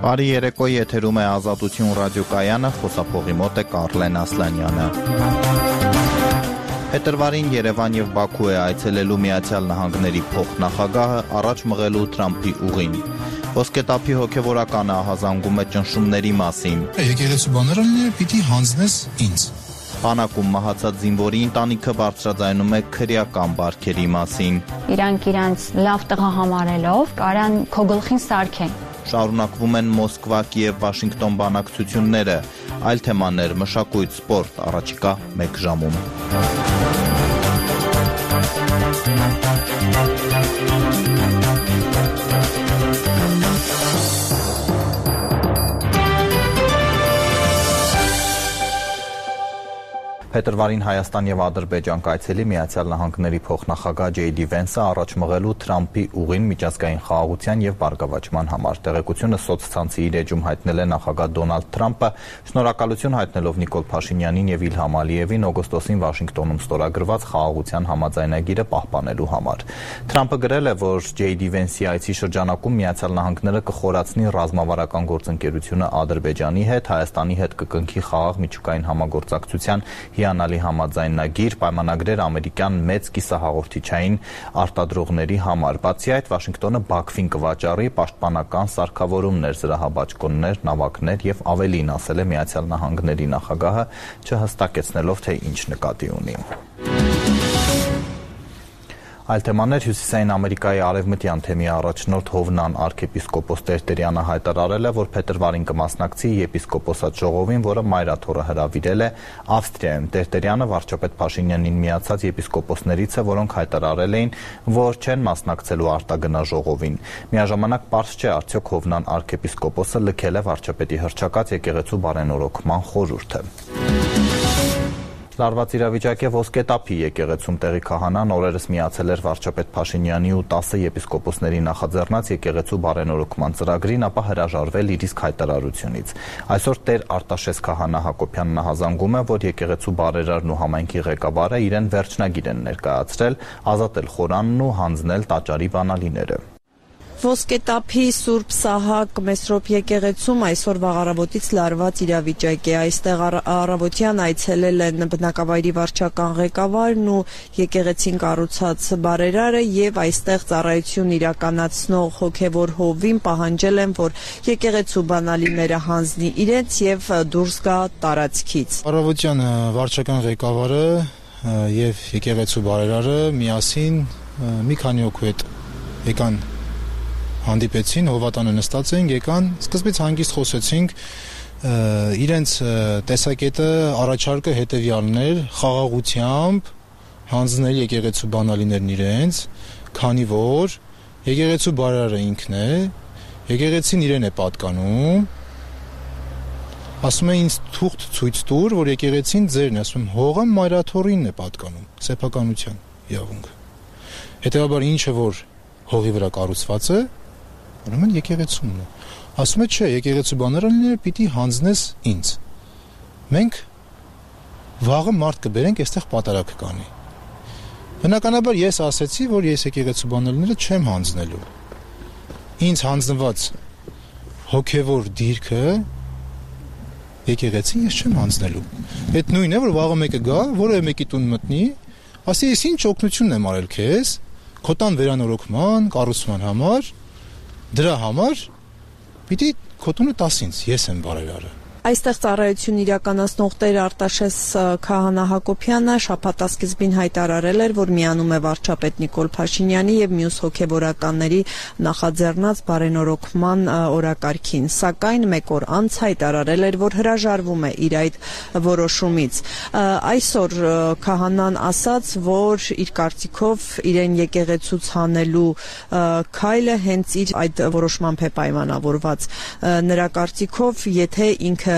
Բարի երեկո, եթերում է Ազատություն ռադիոկայանը, խոսափողի մոտ է Կարլեն Ասլանյանը։ Փետրվարին Երևան եւ Բաքու է այցելելու Միացյալ Նահանգների փոխնախագահը առաջ մղելու Թրամփի ուղին։ Ոսկետափի հոգևորականը ահազանգում է ճնշումների մասին։ Եկեղեցու բանարանները պիտի հանձնես ինձ։ Բանակում մահացած զինվորի ընտանիքը բարձրաձայնում է քրեական բարքերի մասին։ Իրանք իրանց լավ տղա համարելով կարան քո գլխին սարքեն։ Շարունակվում են Մոսկվա, Կիև, Վաշինգտոն բանակցությունները, այլ թեմաներ, մշակույթ, սպորտ, առաջիկա 1 ժամում։ Փետրվարին Հայաստան եւ Ադրբեջան կայցելի Միացյալ Նահանգների փոխնախագահ Ջեյ Դի Վենսը առաջ մղելու Թրամփի ուղին միջազգային խաղաղության եւ բարգավաճման համար։ Տեղեկությունը սոցցանցի իր էջում հայտնել է նախագահ Դոնալդ Թրամփը, շնորհակալություն հայտնելով Նիկոլ Փաշինյանին եւ Իլհամ Ալիևին օգոստոսին Վաշինգտոնում ստորագրված խաղաղության համաձայնագիրը պահպանելու համար։ Թրամփը գրել է, որ Ջեյ Դի Վենսի այցի շրջանակում Միացյալ Նահանգները կխորացնի ռազմավարական գործընկերությունը Ադրբեջանի հետ, Հայաստանի հետ կկնքի խաղաղ միջուկային համագործակցության հիանալի համաձայնագիր, պայմանագրեր ամերիկյան մեծ կիսահաղորդիչային արտադրողների համար։ Բացի այդ, Վաշինգտոնը Բաքվին կվաճառի պաշտպանական սարքավորումներ, զրահաբաճկոններ, նավակներ եւ ավելին, ասել է Միացյալ Նահանգների նախագահը, չհստակեցնելով, թե ինչ նկատի ունի։ Այլ թեմաներ Հյուսիսային Ամերիկայի արևմտյան թեմի առաջնորդ Հովնան arczepiskopos Տերտերյանը հայտարարել է, որ փետրվարին կմասնակցի եպիսկոպոսատ ժողովին, որը մայրաթորը հրավիրել է Ավստրիայում։ Տերտերյանը վարչապետ Փաշինյանին միացած եպիսկոպոսներից է, որոնք հայտարարել էին, որ չեն մասնակցելու արտագնաժողովին։ Միաժամանակ պարզ չէ, արդյոք Հովնան arczepiskopos-ը լքել է վարչապետի հռչակած եկեղեցու բարենորոգման խորհուրդը։ Լարված իրավիճակ է Ոսկետափի եկեղեցում տեղի քահանան օրերս միացել էր վարչապետ Փաշինյանի ու 10 եպիսկոպոսների նախաձեռնած եկեղեցու բարենորոգման ծրագրին, ապա հրաժարվել իր իսկ հայտարարությունից։ Այսօր Տեր Արտաշես քահանա Հակոբյանն ահազանգում է, որ եկեղեցու բարերարն ու համայնքի ղեկավարը իրեն վերջնագիր են ներկայացրել, ազատել խորանն ու հանձնել տաճարի բանալիները։ Ոսկետափի Սուրբ Սահակ Մեսրոպ եկեղեցում այսօր վաղարավոտից լարված իրավիճակ է։ Այստեղ առավոտյան այցելել են բնակավայրի վարչական ղեկավարն ու եկեղեցին կառուցած բարերարը եւ այստեղ ծառայություն իրականացնող հոգեվոր հովին պահանջել են, որ եկեղեցու բանալիները հանձնի իրենց եւ դուրս գա տարածքից։ Առավոտյան վարչական ղեկավարը եւ եկեղեցու բարերարը միասին մի քանի օկու հետ եկան հանդիպեցին, հովատանը նստած են, եկան, սկզբից հանգիստ խոսեցինք, իրենց տեսակետը առաջարկը հետևյալն էր, խաղաղությամբ հանձնել եկեղեցու բանալիներն իրենց, քանի որ եկեղեցու բարերարը ինքն է, եկեղեցին իրեն է պատկանում, ասում է ինձ թուղթ ցույց տուր, որ եկեղեցին ձերն է, ասում եմ հողը մայրաթորին է պատկանում, սեփականության իրավունքը։ Հետևաբար ինչը որ հողի վրա կառուցված է, ուրեմն եկեղեցումն է։ Ասում է չէ, եկեղեցու բանարանները պիտի հանձնես ինձ։ Մենք վաղը մարդ կբերենք, այստեղ պատարակ կանի։ Բնականաբար ես ասեցի, որ ես եկեղեցու բանալիները չեմ հանձնելու։ Ինձ հանձնված հոգևոր դիրքը եկեղեցին ես չեմ հանձնելու։ Այդ նույնն է, որ վաղը մեկը գա, որևէ մեկի տուն մտնի, ասի ես ինչ օգնություն եմ արել քեզ, քո տան վերանորոգման, կառուցման համար, դրա համար պիտի քո տունը տաս ինձ, ես եմ բարերարը։ Այստեղ ծառայություն իրականացնող Տեր Արտաշես քահանա Հակոբյանը շաբաթասկզբին հայտարարել էր, որ միանում է վարչապետ Նիկոլ Փաշինյանի եւ մյուս հոգեվորականների նախաձեռնած բարենորոգման օրակարգին, սակայն մեկ օր անց հայտարարել էր, որ հրաժարվում է իր այդ որոշումից։ Այսօր քահանան ասաց, որ իր կարծիքով իրեն եկեղեցուց հանելու քայլը հենց իր այդ որոշմամբ է պայմանավորված։ Նրա կարծիքով, եթե ինքը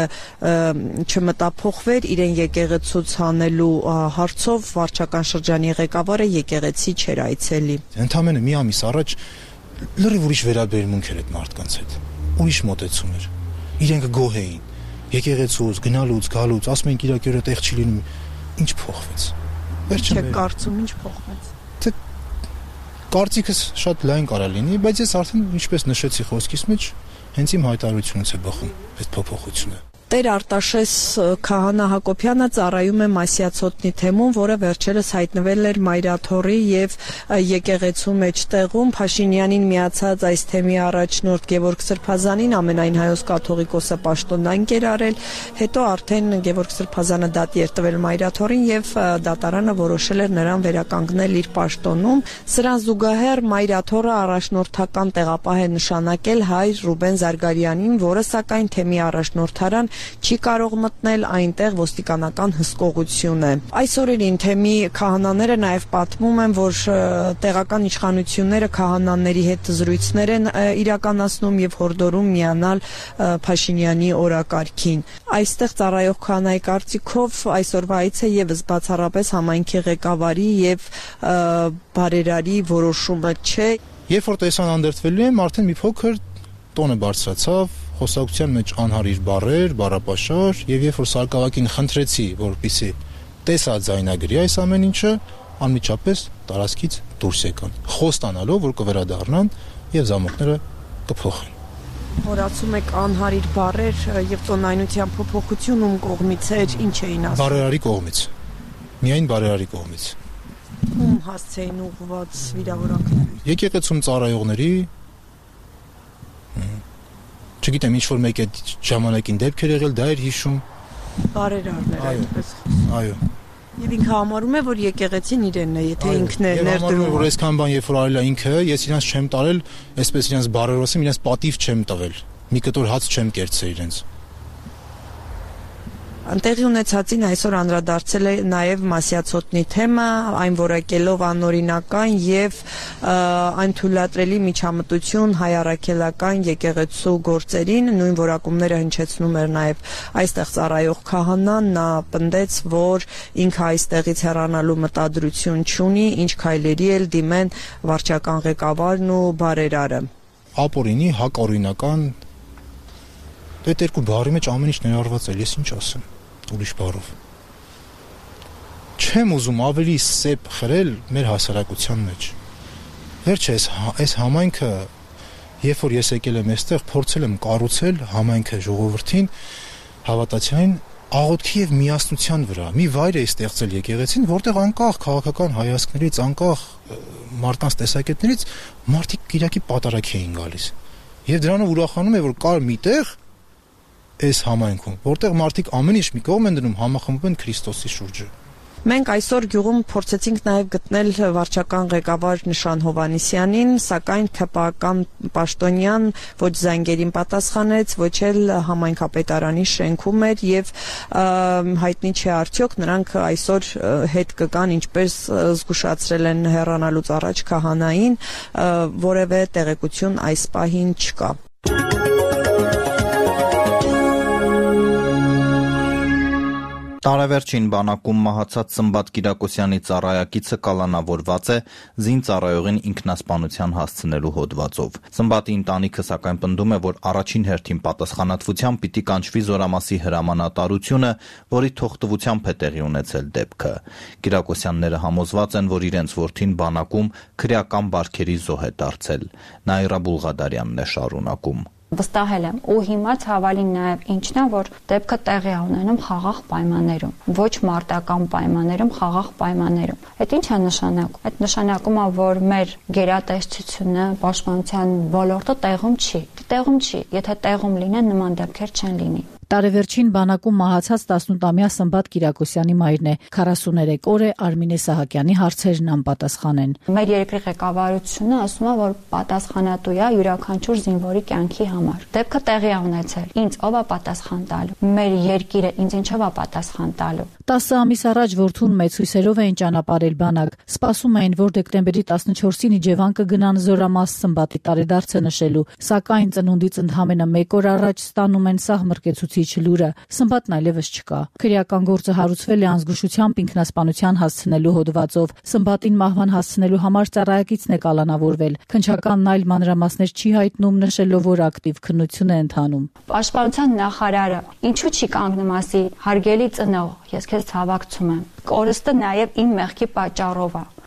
չմտափոխվեր իրեն եկեղեցուց հանելու հարցով, վարչական շրջանի ղեկավարը եկեղեցի չէր այցելի։ Ընդամենը մի ամիս առաջ լրիվ ուրիշ վերաբերմունք էր այդ մարդկանց հետ, ուրիշ մոտեցում էր։ Իրենք գոհ էին, եկեղեցուց, գնալուց, գալուց, ասում են իրակերը տեղ չի լինում, ինչ փոխվեց։ Չէ, կարծում ինչ փոխվեց։ Կարծիքս շատ լայն կարա լինի, բայց ես արդեն ինչպես նշեցի խոսքիս մեջ, հենց իմ հայտարարությունից է բխում այդ փոփոխությունը։ Տեր Արտաշես Քահանա Հակոբյանը ծառայում է Մասյացոտնի թեմում, որը վերջերս հայտնվել էր Մայրաթորի եւ եկեղեցու մեջտեղում։ Փաշինյանին միացած այս թեմի առաջնորդ Գևորգ Սրբազանին ամենայն հայոց կաթողիկոսը պաշտոնանկ էր արել, հետո արդեն Գևորգ Սրբազանը դատի էր տվել Մայրաթորին եւ դատարանը որոշել էր նրան վերականգնել իր պաշտոնում։ Սրան զուգահեռ Մայրաթորը առաջնորդական տեղապահ է նշանակել հայ Ռուբեն Զարգարյանին, որը սակայն թեմի առաջնորդարան չի կարող մտնել, այնտեղ ոստիկանական հսկողություն է։ Այս օրերին թեմի քահանաները նաև պատմում են, որ տեղական իշխանությունները քահանաների հետ զրույցներ են իրականացնում եւ հորդորում միանալ Փաշինյանի օրակարգին։ Այստեղ ծառայող քահանայի կարծիքով այսօրվա այցը եւս բացառապես համայնքի ղեկավարի եւ բարերարի որոշումը չէ։ Երբ որ տեսան անդրդվելու եմ, արդեն մի փոքր տոնը բարձրացավ, խոսակցության մեջ անհարիր բառեր, բառապաշար, եւ երբ որ Սարգսակին խնդրեցի, որպեսզի տեսա ձայնագրի այս ամեն ինչը, անմիջապես տարածքից դուրս եկան, խոստանալով, որ կվերադառնան եւ զամոկները կփոխեն։ Որացում եք անհարիր բառեր եւ տոնայնության փոփոխություն ում կողմից էր, ինչ էին ասում։ Բարերարի կողմից։ Միայն բարերարի կողմից։ Ում հասցեին ուղղված վիրավորանքները։ Եկեղեցում ծառայողների չգիտեմ, ինչ որ մեկ այդ ժամանակին դեպք էր եղել, դա էր հիշում։ Բարերարներ այդպես։ Այո։ Եվ ինքը համարում է, որ եկեղեցին իրենն է, եթե ինքն է ներդրում։ Որ այսքան բան երբ որ արել է ինքը, ես իրանց չեմ տարել, այսպես իրանց բարերոսում, իրանց պատիվ չեմ տվել։ Մի կտոր հաց չեմ կերծել իրենց։ Տեղի ունեցածին այսօր անդրադարձել է նաև Մասյացոտնի թեմը, այն որակելով անօրինական եւ այն թույլատրելի միջամտություն հայ առաքելական եկեղեցու գործերին, նույն որակումները հնչեցնում էր նաև այստեղ ծառայող քահանան, նա պնդեց, որ ինքը այստեղից հեռանալու մտադրություն չունի, ինչ քայլերի էլ դիմեն վարչական ղեկավարն ու բարերարը։ Ապօրինի հակօրինական այդ երկու բառի մեջ ամեն ինչ ներառված է, ես ինչ ասեմ։ Ուրիշ բառով։ Չեմ ուզում ավելի սեփ խրել մեր հասարակության մեջ։ Վերջը այս համայնքը, երբ որ ես եկել եմ այստեղ, փորձել եմ կառուցել համայնքը ժողովրդին հավատացյալին աղոթքի եւ միասնության վրա։ Մի վայր է ստեղծել եկեղեցին, որտեղ անկախ քաղաքական հայացքներից, անկախ մարդկանց տեսակետներից մարդիկ իրակի պատարակ էին գալիս։ Եվ դրանով ուրախանում է, որ կար միտեղ այս համայնքում, որտեղ մարդիկ ամեն ինչ մի կողմ են դնում, համախմբում են Քրիստոսի շուրջը։ Մենք այսօր գյուղում փորձեցինք նաև գտնել վարչական ղեկավար Նշան Հովհաննիսյանին, սակայն ՔՊԱ-ական պաշտոնյան ոչ զանգերին պատասխանեց, ոչ էլ համայնքապետարանի շենքում էր եւ հայտնի չէ արդյոք նրանք այսօր հետ կգան, ինչպես զգուշացրել են հեռանալուց առաջ քահանային, որևէ տեղեկություն այս պահին չկա։ Տարեվերջին բանակում մահացած Սմբատ Կիրակոսյանի ծառայակիցը կալանավորված է զին ծառայողին ինքնասպանության հասցնելու հոդվածով։ Սմբատի ընտանիքը սակայն պնդում է, որ առաջին հերթին պատասխանատվությամբ պիտի կանչվի Զորամասի հրամանատարությունը, որի թողտվությամբ է տեղի ունեցել դեպքը։ Կիրակոսյանները համոզված են, որ իրենց որդին բանակում քրեական բարքերի զոհ է դարձել։ Նաիրա Բուլղադարյանն է շարունակում։ Վստահել եմ ու հիմա ցավալին նաև ինչն է, որ դեպքը տեղի է ունենում խաղաղ պայմաններում, ոչ մարտական պայմաններում, խաղաղ պայմաններում։ Այդ ինչ է նշանակում։ Այդ նշանակում է, որ մեր գերատեսչությունը, պաշտպանության ոլորտը տեղում չի։ Տեղում չի, եթե տեղում լինեն նման դեպքեր չեն լինի։ Տարեվերջին բանակում մահացած 18-ամյա Սմբատ Կիրակոսյանի մայրն է։ 43 օր է Արմինե Սահակյանի հարցերն անպատասխան են։ Մեր երկրի ղեկավարությունը ասում է, որ պատասխանատու է յուրաքանչյուր զինվորի կյանքի համար։ Դեպքը տեղի է ունեցել։ Ինձ ով է պատասխան տալու։ Մեր երկիրը ինձ ինչով է պատասխան տալու։ 10 ամիս առաջ որդուն մեծ հույսերով էին ճանապարհել բանակ։ Սպասում էին, որ դեկտեմբերի 14-ին Իջևան կգնան Զորամաս Սմբատի տարեդարձը նշելու, սակայն ծնունդից ընդամենը 1 օր առաջ ստանում են սահ մրկեցուցիչ լուրը։ Սմբատն այլևս չկա։ Քրեական գործը հարուցվել է անզգուշությամբ ինքնասպանության հասցնելու հոդվածով։ Սմբատին մահվան հասցնելու համար ծառայակիցն է կալանավորվել։ Քննչականն այլ մանրամասներ չի հայտնում, նշելով, որ ակտիվ քննություն է ընթանում։ Պաշտպանության նախարարը ինչու չի կանգնում ասի հարգելի ծնող, ես քեզ ցավակցում եմ։ Կորստը նաև իմ մեղքի պատճառով է։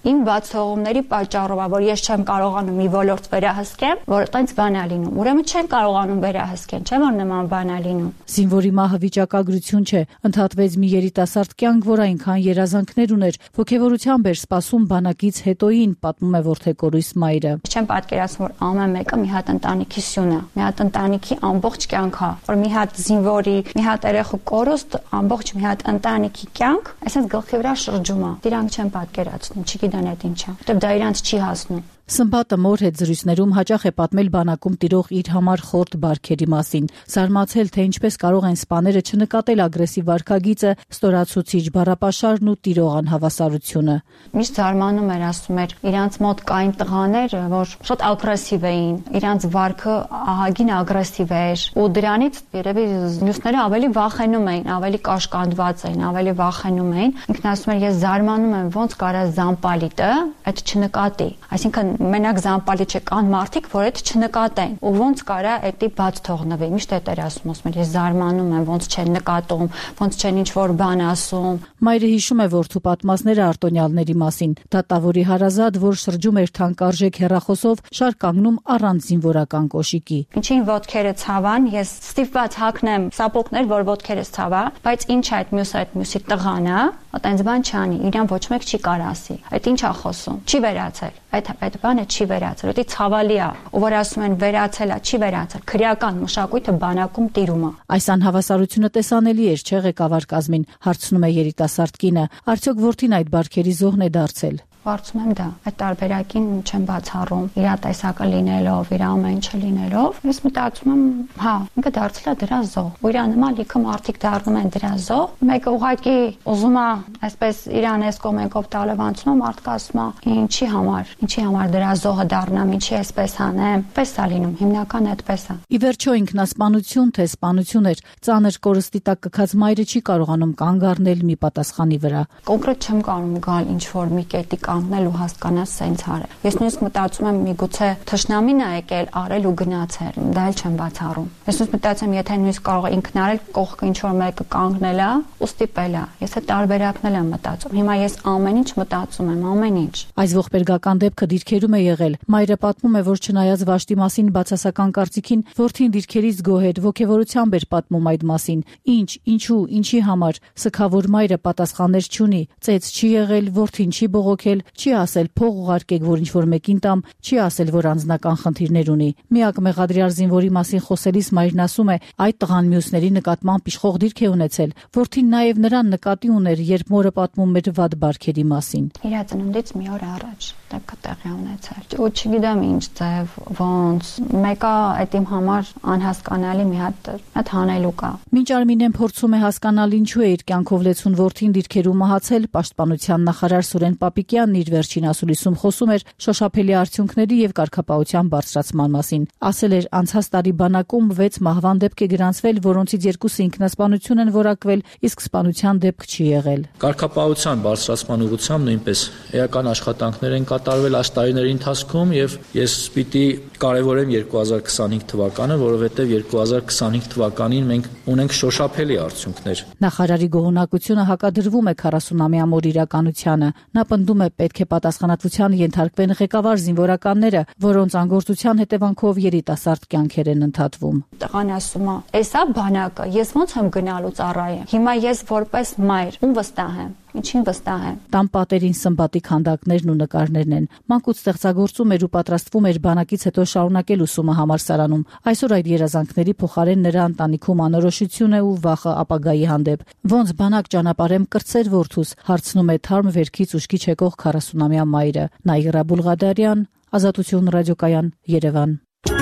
Իմ բաց թողումների պատճառով, որ ես չեմ կարողանում մի ոլորտ վերահսկեմ, որ այդպես բան է լինում։ Ուրեմն չեն կարողանում վերահսկեն, չէ՞ որ նման բան է լինում։ Զինվորի մահը վիճակագրություն չէ, ընդհատվեց մի երիտասարդ կյանք, որ այնքան երազանքներ ուներ, ոգևորությամբ էր սպասում բանակից հետոին, պատմում է որդեկորույս մայրը։ Չեմ պատկերացնում, որ ամեն մեկը մի հատ ընտանիքի սյուն է, մի հատ ընտանիքի ամբողջ կյանք է, որ մի հատ զինվորի, մի հատ երեխու կորուստ, ամբողջ մի հատ ընտանիքի կյանք, այսպես գլխի վրա շրջում է։ Դրանք չեմ պատկերացնում, չգիտեն այդ ինչ է, որտեղ դա իրանց չի հասնում։ Սմբատը մոր հետ զրույցներում հաճախ է պատմել բանակում տիրող իր համար խորտ բարքերի մասին, զարմացել, թե ինչպես կարող են սպաները չնկատել ագրեսիվ վարքագիծը, ստորացուցիչ բառապաշարն ու տիրող անհավասարությունը։ Միշտ զարմանում էր, ասում էր, իրանց մոտ կային տղաներ, որ շատ ագրեսիվ էին, իրանց վարքը ահագին ագրեսիվ էր, ու դրանից երևի մյուսները ավելի վախենում էին, ավելի կաշկանդված էին, ավելի վախենում էին։ Ինքն ասում էր, ես զարմանում եմ, ոնց կարա զամպալիտը այդ չնկատի, այսինքն մենակ զամպալիչը կան մարդիկ, որ այդ չնկատեն, ու ոնց կարա այդի բաց թողնվի։ Միշտ այդ էր ասում, ես զարմանում եմ, ոնց չեն նկատում, ոնց չեն ինչ-որ բան ասում։ Մայրը հիշում է որդու պատմածները արտոնյալների մասին։ Դատավորի հարազատ, որ շրջում էր թանկարժեք հեռախոսով, շարք կանգնում առանց զինվորական կոշիկի։ Ինչին ոտքերը ցավան, ես ստիպված հագնեմ սապոգներ, որ ոտքերս ցավա, բայց ինչ է այդ մյուսի տղան է, այտենց բան չանի, իրան ոչ մեկ չի կարող ասի։ Այդ ինչ է խոսում։ Չի վերացել։ Այդ բանը չի վերացել, դա ցավալի է, ու որ ասում են վերացել է, չի վերացել, քրեական մշակույթը բանակում տիրում է։ Այս անհավասարությունը տեսանելի էր, չէ՞ ղեկավար կազմին, հարցնում է երիտասարդ կինը, արդյոք որդին այդ բարքերի զոհն է դարձել։ Կարծում եմ դա, այդ տարբերակին չեմ բացառում, իր տեսակը լինելով, իր ամեն ինչը լինելով, ես մտածում եմ, հա, ինքը դարձել է դրա զոհ, ու իր նման լիքը մարդիկ դառնում են դրա զոհ, մեկը ուղղակի ուզում է այսպես իրան էս կոմենտով տալևանցնում, մարդկա ասում է, ինչի համար դրա զոհը դառնամ, ինչի էսպես անեմ, պես է լինում, հիմնական այդպես է։ Ի վերջո ինքնասպանություն թե սպանություն էր, ծանր կորստի տակ կքած մայրը չի կարողանում կանգ առնել մի պատասխանի վրա։ Կոնկրետ չեմ կարող գալ ինչ որ մի կետի կանգնել ու հասկանալ սենց արել։ Ես նույնիսկ մտածում եմ միգուցե թշնամին է եկել արել ու գնացել, դա էլ չեմ բացառում։ Ես նույնիսկ մտածում եմ, եթե նույնիսկ կարող է ինքն արել, կողքը ինչ որ մեկը կանգնել է ու ստիպել է։ Ես այդ տարբերակն եմ մտածում։ Հիմա ես ամեն ինչ մտածում եմ, ամեն ինչ։ Այս ողբերգական դեպքը դիրքերում է եղել։ Մայրը պատմում է, որ չնայած Վաշտի մասին բացասական կարծիքին, որդին դիրքերից գոհ էր, ոգևորությամբ էր պատմում այդ մասին։ Ինչ, ինչու, ինչի համար, սքավոր մայրը պատասխաններ չունի, ծեծ չի եղել, որդին չի բողոքել, չի ասել փող ուղարկեք, որ ինչ-որ մեկին տամ, չի ասել, որ անձնական խնդիրներ ունի։ Միակ մեղադրյալ զինվորի մասին խոսելիս մայրն ասում է, այդ տղան մյուսների նկատմամբ իշխող դիրք է ունեցել։ Որդին նաև նրան նկատի ուներ, երբ մորը պատմում էր վատ բարքերի մասին։ Իր ծնունդից մի օր առաջ դեպքը տեղի ունեցել։ Ու չգիտեմ ինչ ձև, ոնց, մեկը այդ իմ համար անհասկանալի մի հատ հանելուկ է։ Մինչ Արմինեն փորձում է հասկանալ ինչու է իր կյանքով լեցուն որդին դիրքերում մահացել, պաշտպանության նախարար Սուրեն Պապիկյանն իր վերջին ասուլիսում խոսում էր շոշափելի արդյունքների եւ կարգապահության բարձրացման մասին։ Ասել էր, անցած տարի բանակում 6 մահվան դեպք է գրանցվել, որոնցից 2-ը ինքնասպանություն են որակվել, իսկ սպանության դեպք չի եղել։ Կարգապահության բարձրացման ուղղությամբ նույնպես էական աշխատանքներ են կատարվել այս տարիների ընթացքում եւ ես պիտի կարևորեմ 2025 թվականը, որովհետեւ 2025 թվականին մենք ունենք շոշափելի արդյունքներ։ Նախարարի գոհունակությունը հակադրվում է 40-ամյա մոր իրականությանը։ Նա պնդում է, պետք է պատասխանատվության ենթարկվեն ղեկավար զինվորականները, որոնց անգործության հետևանքով երիտասարդ կյանքեր են ընթատվում։ Տղան ասում է, «Էսա բանակը, ես ոնց եմ գնալու ծառայեմ։ Հիմա ես որպես մայր, ում վստահ եմ։ Ինչին վստահ եմ»։ Տան պատերին Սմբատի քանդակներն ու նկարներն են։ Մանկուց ստեղծագործում էր ու պատրաստվում էր բանակից հետո շարունակել ուսումը համալսարանում։ Այսօր այդ երազանքների փոխարեն նրա ընտանիքում անորոշություն է ու վախը ապագայի հանդեպ։ Ոնց բանակ ճանապարհեմ կրտսեր որդուս, հարցնում է թարմ վերքից ուշքի չեկող 40-ամյա մայրը։ Նաիրա Բուլղադարյան, Ազատություն ռադիոկայան, Երևան։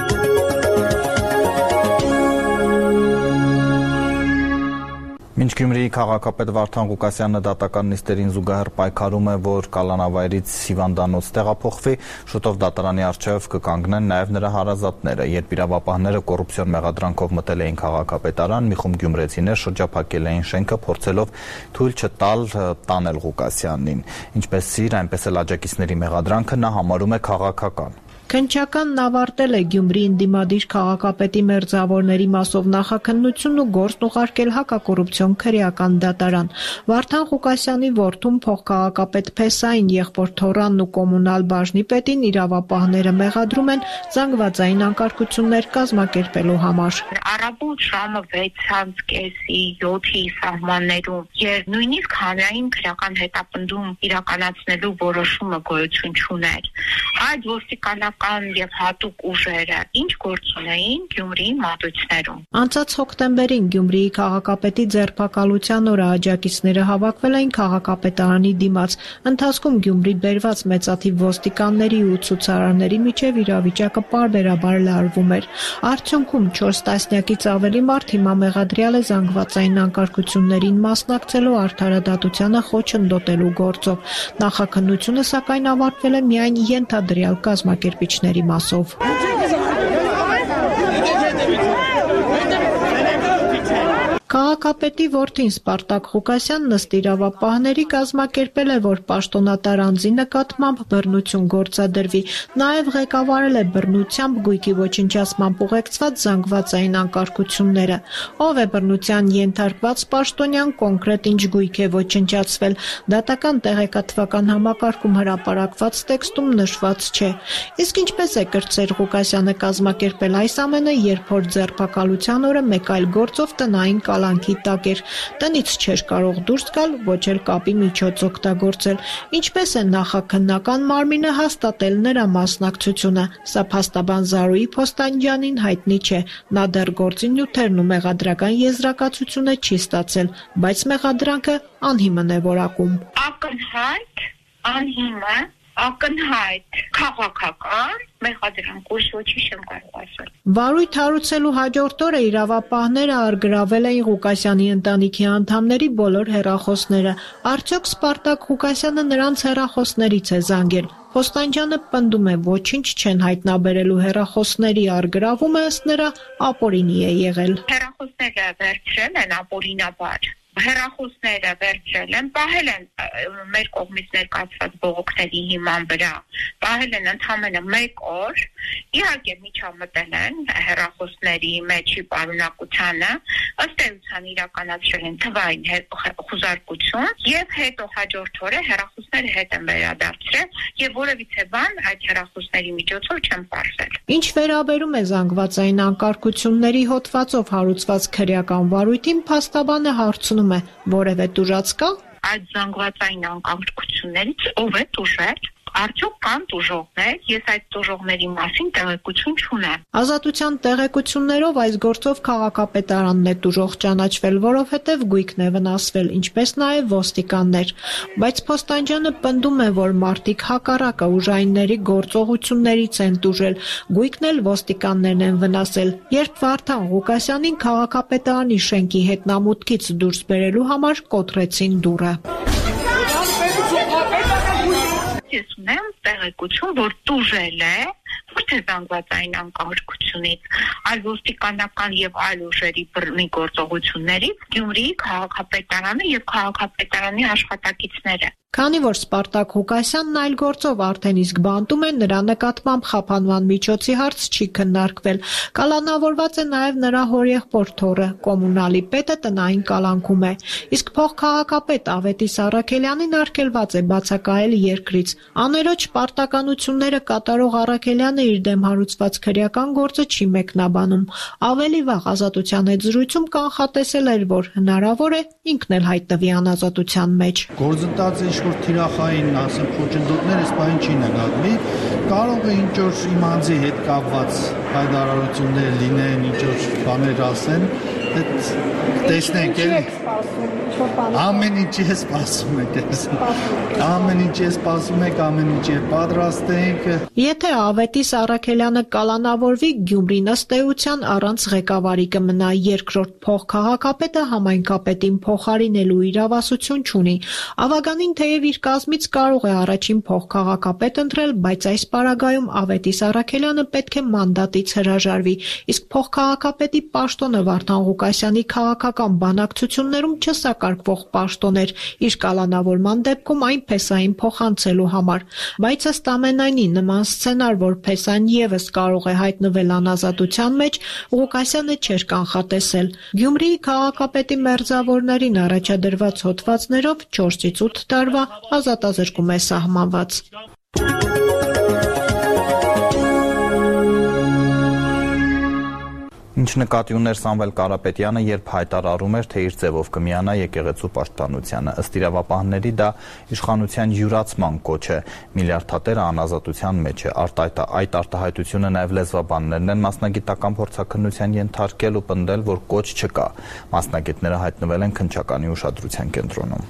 Մինչ Գյումրիի քաղաքապետ Վարդան Ղուկասյանը դատական նիստերին զուգահեռ պայքարում է, որ Կալանավայրից հիվանդանոց տեղափոխվի, շուտով դատարանի առջև կկանգնեն նաև նրա հարազատները։ Երբ իրավապահները կոռուպցիոն մեղադրանքով մտել էին քաղաքապետարան, մի խումբ գյումրեցիներ շրջափակել էին շենքը, փորձելով թույլ չտալ տանել Ղուկասյանին։ Ինչպես իր, այնպես էլ աջակիցների մեղադրանքը նա համարում է քաղաքական։ Քննչականն ավարտել է Գյումրի ընդդիմադիր քաղաքապետի մերձավորների մասով նախաքննությունն ու գործն ուղարկել հակակոռուպցիոն քրեական դատարան։ Վարդան Ղուկասյանի որդուն փոխքաղաքապետ Փեսային, եղբոր Թորանն ու կոմունալ բաժնի պետին իրավապահները մեղադրում են զանգվածային անկարգություններ կազմակերպելու համար։ Առավոտ ժամը 6:30-ի 7-ի սահմաններում եւ նույնիսկ հանրային քրեական հետապնդում իրականացնելու որոշումը գոյություն չուներ, այդ ոստիկանական եւ հատուկ ուժերը ինչ գործ ունեին Գյումրիի մատույցներում։ Անցած հոկտեմբերին Գյումրիի քաղաքապետի ձերբակալության օրը աջակիցները հավաքվել էին քաղաքապետարանի դիմաց։ Ընթացքում Գյումրի բերված մեծաթիվ ոստիկանների ու ցուցարարների միջև իրավիճակը պարբերաբար լարվում էր։ Արդյունքում 4 տասնյակից ավելի մարդ հիմա մեղադրյալ է զանգվածային անկարգություններին մասնակցելու արդարադատությանը խոչընդոտելու գործով։ Նախաքննությունը սակայն ավարտվել է միայն ենթադրյալ կազմակերպիչների մասով։ Քաղաքապետի որդին Սպարտակ Ղուկասյանն ըստ իրավապահների կազմակերպել է, որ պաշտոնատար անձի նկատմամբ բռնություն գործադրվի, նաև ղեկավարել է բռնությամբ գույքի ոչնչացմամբ ուղեկցված զանգվածային անկարգությունները։ Ով է բռնության ենթարկված պաշտոնյան, կոնկրետ ինչ գույք է ոչնչացվել, դատական տեղեկատվական համակարգում հրապարակված տեքստում նշված չէ։ Իսկ ինչպես է կրտսեր Ղուկասյանը կազմակերպել այս ամենը, երբ որ ձերբակալության օրը մեկ այլ գործով տնային կալանքի տակ էր, տնից չէր կարող դուրս գալ, ոչ էլ կապի միջոց օգտագործել։ Ինչպես է նախաքննական մարմինը հաստատել նրա մասնակցությունը, սա փաստաբան Զարուհի Փոստանջյանին հայտնի չէ։ Նա դեռ գործի նյութերն ու մեղադրական եզրակացությունը չի ստացել, բայց մեղադրանքը անհիմն է որակում։ Ակնհայտ, անհիմն, ակնհայտ, քաղաքական մեղադրանք ոչի չեմ կարող ասել։ Վարույթ հարուցելու հաջորդ օրը իրավապահները առգրավել էին Ղուկասյանի ընտանիքի անդամների բոլոր հեռախոսները։ Արդյոք Սպարտակ Ղուկասյանը նրանց հեռախոսներից է զանգել։ Փոստանջյանը պնդում է, ոչինչ չեն հայտնաբերելու հեռախոսների առգրավումը ըստ նրա ապօրինի է եղել։ Հեռախոսները վերցրել են ապօրինաբար։ Հեռախոսները վերցրել են, պահել են մեր կողմից ներկայացված բողոքների հիման վրա, պահել են ընդամենը 1 օր, իհարկե միջամտել են հեռախոսների մեջի պարունակությանը, ըստ էության իրականացրել են թվային խուզարկություն եւ հետո հաջորդ օրը հեռախոսները հետ են վերադարձրել եւ որևիցե բան այդ հեռախոսների միջոցով չեն պարզել։ Ինչ վերաբերում է զանգվածային անկարգությունների հոդվածով հարուցված քրեական վարույթին, փաստաբանը հարցնում է, որևէ տուժած կա։ Այդ զանգվածային անկարգություններից ով է տուժել։ Արդյոք կան տուժողներ, ես այդ տուժողների մասին տեղեկություն չունեմ։ Ազատության տեղեկություններով այս գործով քաղաքապետարանն է տուժող ճանաչվել, որովհետև գույքն է վնասվել, ինչպես նաև ոստիկաններ։ Բայց Փոստանջյանը պնդում է, որ մարդիկ հակառակը ուժայինների գործողություններից են տուժել, գույքն էլ ոստիկաններն են վնասել։ Երբ Վարդան Ղուկասյանին քաղաքապետարանի շենքի հետնամուտքից դուրս բերելու համար կոտրեցին դուռը։ Ես ունեմ տեղեկություն, որ տուժել է ոչ թե զանգվածային անկարգությունից, այլ ոստիկանական եւ այլ ուժերի բռնի գործողություններից Գյումրիի քաղաքապետարանը եւ քաղաքապետարանի աշխատակիցները։ Քանի որ Սպարտակ Ղուկասյանն այլ գործով արդեն իսկ բանտում է, նրա նկատմամբ խափանման միջոցի հարց չի քննարկվել։ Կալանավորված է նաև նրա հորեղբոր թոռը, կոմունալի պետը տնային կալանքում է։ Իսկ փոխքաղաքապետ Ավետիս Առաքելյանին արգելված է բացակայել երկրից։ Աներոջ պարտականությունները կատարող Առաքելյանը իր դեմ հարուցված քրեական գործը չի մեկնաբանում։ Ավելի վաղ Ազատության հետ զրույցում կանխատեսել էր, որ հնարավոր է ինքն էլ հայտնվի անազատության մեջ։ Գործընթացը որ թիրախային, ասեմ, խոչընդոտներ այս բանը չի նկատվի, կարող է ինչ-որ իմ անձի հետ կապված հայտարարություններ լինեն, ինչ-որ բաներ ասեն, այդ տեսնենք էլի։ Ամեն ինչի է սպասում եք ես։ Ամեն ինչի է սպասում եք, ամեն ինչի է պատրաստ ենք։ Եթե Ավետիս Առաքելյանը կալանավորվի, Գյումրին ըստ էության առանց ղեկավարի կմնա, երկրորդ փոխքաղաքապետը համայնքապետին փոխարինելու իրավասություն չունի։ Ավագանին թեև իր կազմից կարող է առաջին փոխքաղաքապետ ընտրել, բայց այս պարագայում Ավետիս Առաքելյանը պետք է մանդատից հրաժարվի, իսկ փոխքաղաքապետի պաշտոնը Վարդան Ղուկասյանի քաղաքական բանակցություններում չսակարկվող պաշտոն էր իր կալանավորման դեպքում այն փեսային փոխանցելու համար, բայց ըստ ամենայնի նման սցենար, որ փեսան ևս կարող է հայտնվել անազատության մեջ, Ղուկասյանը չէր կանխատեսել։ Գյումրիի քաղաքապետի մերձավորներին առաջադրված հոդվածներով 4-ից 8 տարվա ազատազրկում է սահմանված։ Ինչ նկատի ուներ Սամվել Կարապետյանը, երբ հայտարարում էր, թե իր ձևով կմիանա եկեղեցու պաշտպանությանը։ Ըստ իրավապահների դա իշխանության յուրացման կոչ է, միլիարդատերը անազատության մեջ է։ Այդ արտահայտությունը նաև լեզվաբաններն են մասնագիտական փորձաքննության ենթարկել ու պնդել, որ կոչ չկա։ Մասնագետները հայտնվել են քննչականի ուշադրության կենտրոնում։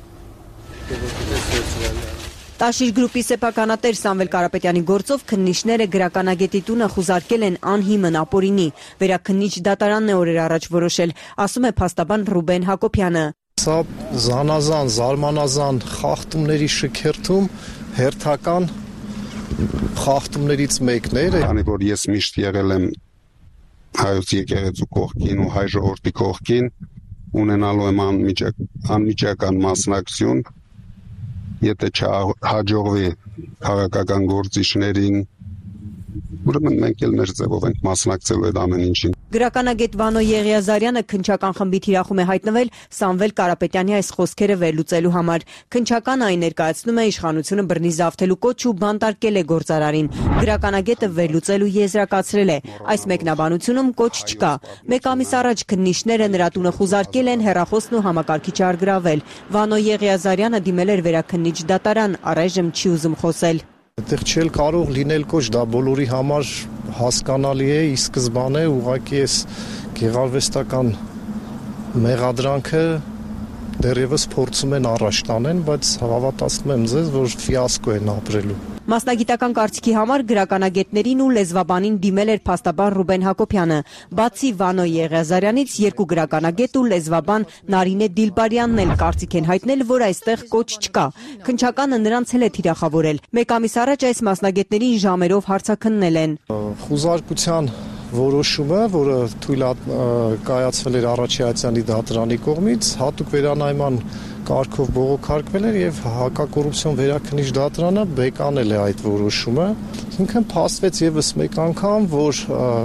Տաշիր գրուպի սեփականատեր Սամվել Կարապետյանի գործով քննիչները գրականագետի տունը խուզարկել են անհիմն ապօրինի։ Վերաքննիչ դատարանն է օրեր առաջ որոշել, ասում է փաստաբան Ռուբեն Հակոբյանը։ Սա զանազան, զարմանազան խախտումների շքերթում հերթական խախտումներից մեկն է։ Քանի որ ես միշտ եղել եմ հայոց եկեղեցու կողքին ու հայ ժողովրդի կողքին, ունենալու եմ անմիջական մասնակցություն, եթե չհաջողվի քաղաքական գործիչներին, ուրեմն մենք էլ մեր ձևով ենք մասնակցելու այդ ամեն ինչին։ Գրականագետ Վանո Եղիազարյանը քննչական խմբի թիրախում է հայտնվել Սամվել Կարապետյանի այս խոսքերը վերլուծելու համար։ Քննչականը այն ներկայացնում է իշխանությունը բռնի զավթելու կոչ ու բանտարկել է գործարարին։ Գրականագետը վերլուծելու եզրակացրել է, այս մեկնաբանությունում կոչ չկա։ Մեկ ամիս առաջ քննիչները նրա տունը խուզարկել են, հեռախոսն ու համակարգիչը արգրավել։ Վանո Եղիազարյանը դիմել էր վերաքննիչ դատարան, առայժմ չի ուզում խոսել։ Այդտեղ չել կարող լինել կոչ, դա բոլորի համար հասկանալի է, ի սկզբանե ուղղակի այս գեղարվեստական մեղադրանքը դեռևս փորձում են առաջ տանեն, բայց հավատացնում եմ ձեզ, որ ֆիասկո են ապրելու։ Մասնագիտական կարծիքի համար գրականագետներին ու լեզվաբանին դիմել էր փաստաբան Ռուբեն Հակոբյանը։ Բացի Վանո Եղիազարյանից երկու գրականագետ ու լեզվաբան Նարինե Դիլբարյանն էլ կարծիք են հայտնել, որ այստեղ կոչ չկա։ Քննչականը նրանց էլ է թիրախավորել։ Մեկ ամիս առաջ այս մասնագետներին ժամերով հարցաքննել են։ Խուզարկության որոշումը, որը կայացվել էր Արաչյանի դատարանի կողմից, հատուկ վերանայման կարգով բողոքարկվել էր եւ հակակոռուպցիոն վերաքննիչ դատարանը բեկանել է այդ որոշումը։ Ինքն փաստվեց եւս մեկ անգամ, որ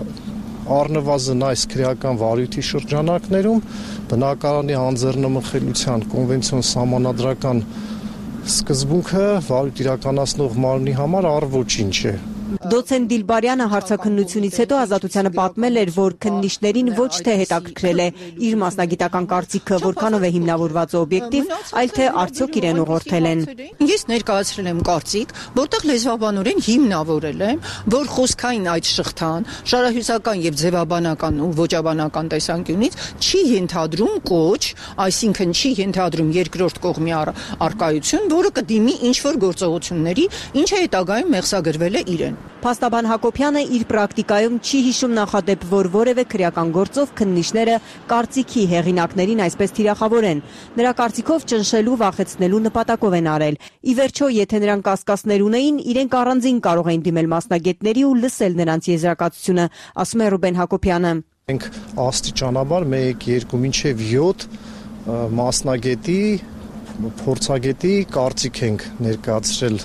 առնվազն այս քրեական վարույթի շրջանակներում բնակարանի անձեռնմխելիության կոնվենցիոն սահմանադրական սկզբունքը վարույթ իրականացնող մարմնի համար առ-ոչինչ է։ Դոցենտ Դիլբարյանը հարցաքննությունից հետո Ազատությանը պատմել էր, որ քննիչներին ոչ թե հետաքրքրել է իր մասնագիտական կարծիքը, որքանով է հիմնավորված ու օբյեկտիվ, այլ թե արդյոք իրեն ուղղորդել են։ Ես ներկայացրել եմ կարծիք, որտեղ լեզվաբանորեն հիմնավորել եմ, որ խոսքային այդ շղթան շարահյուսական եւ ձևաբանական ու ոճաբանական տեսանկյունից չի ենթադրում կոչ, այսինքն չի ենթադրում երկրորդ կողմի արկայություն, որը կդիմի ինչ-որ գործողությունների, ինչը հետագայում մեղսագրվել է իրեն։ Փաստաբան Հակոբյանը իր պրակտիկայում չի հիշում նախադեպ, որ որևէ քրեական գործով քննիչները կարծիքի հեղինակներին այսպես թիրախավորեն։ Նրա կարծիքով ճնշելու, վախեցնելու նպատակով են արել։ Ի վերջո, եթե նրանք կասկածներ ունեին, իրենք առանձին կարող էին դիմել մասնագետների ու լսել նրանց եզրակացությունը, ասում է Ռուբեն Հակոբյանը։ Մենք աստիճանաբար 1, 2, մինչև 7 մասնագետի, փորձագետի կարծիք ենք ներկայացրել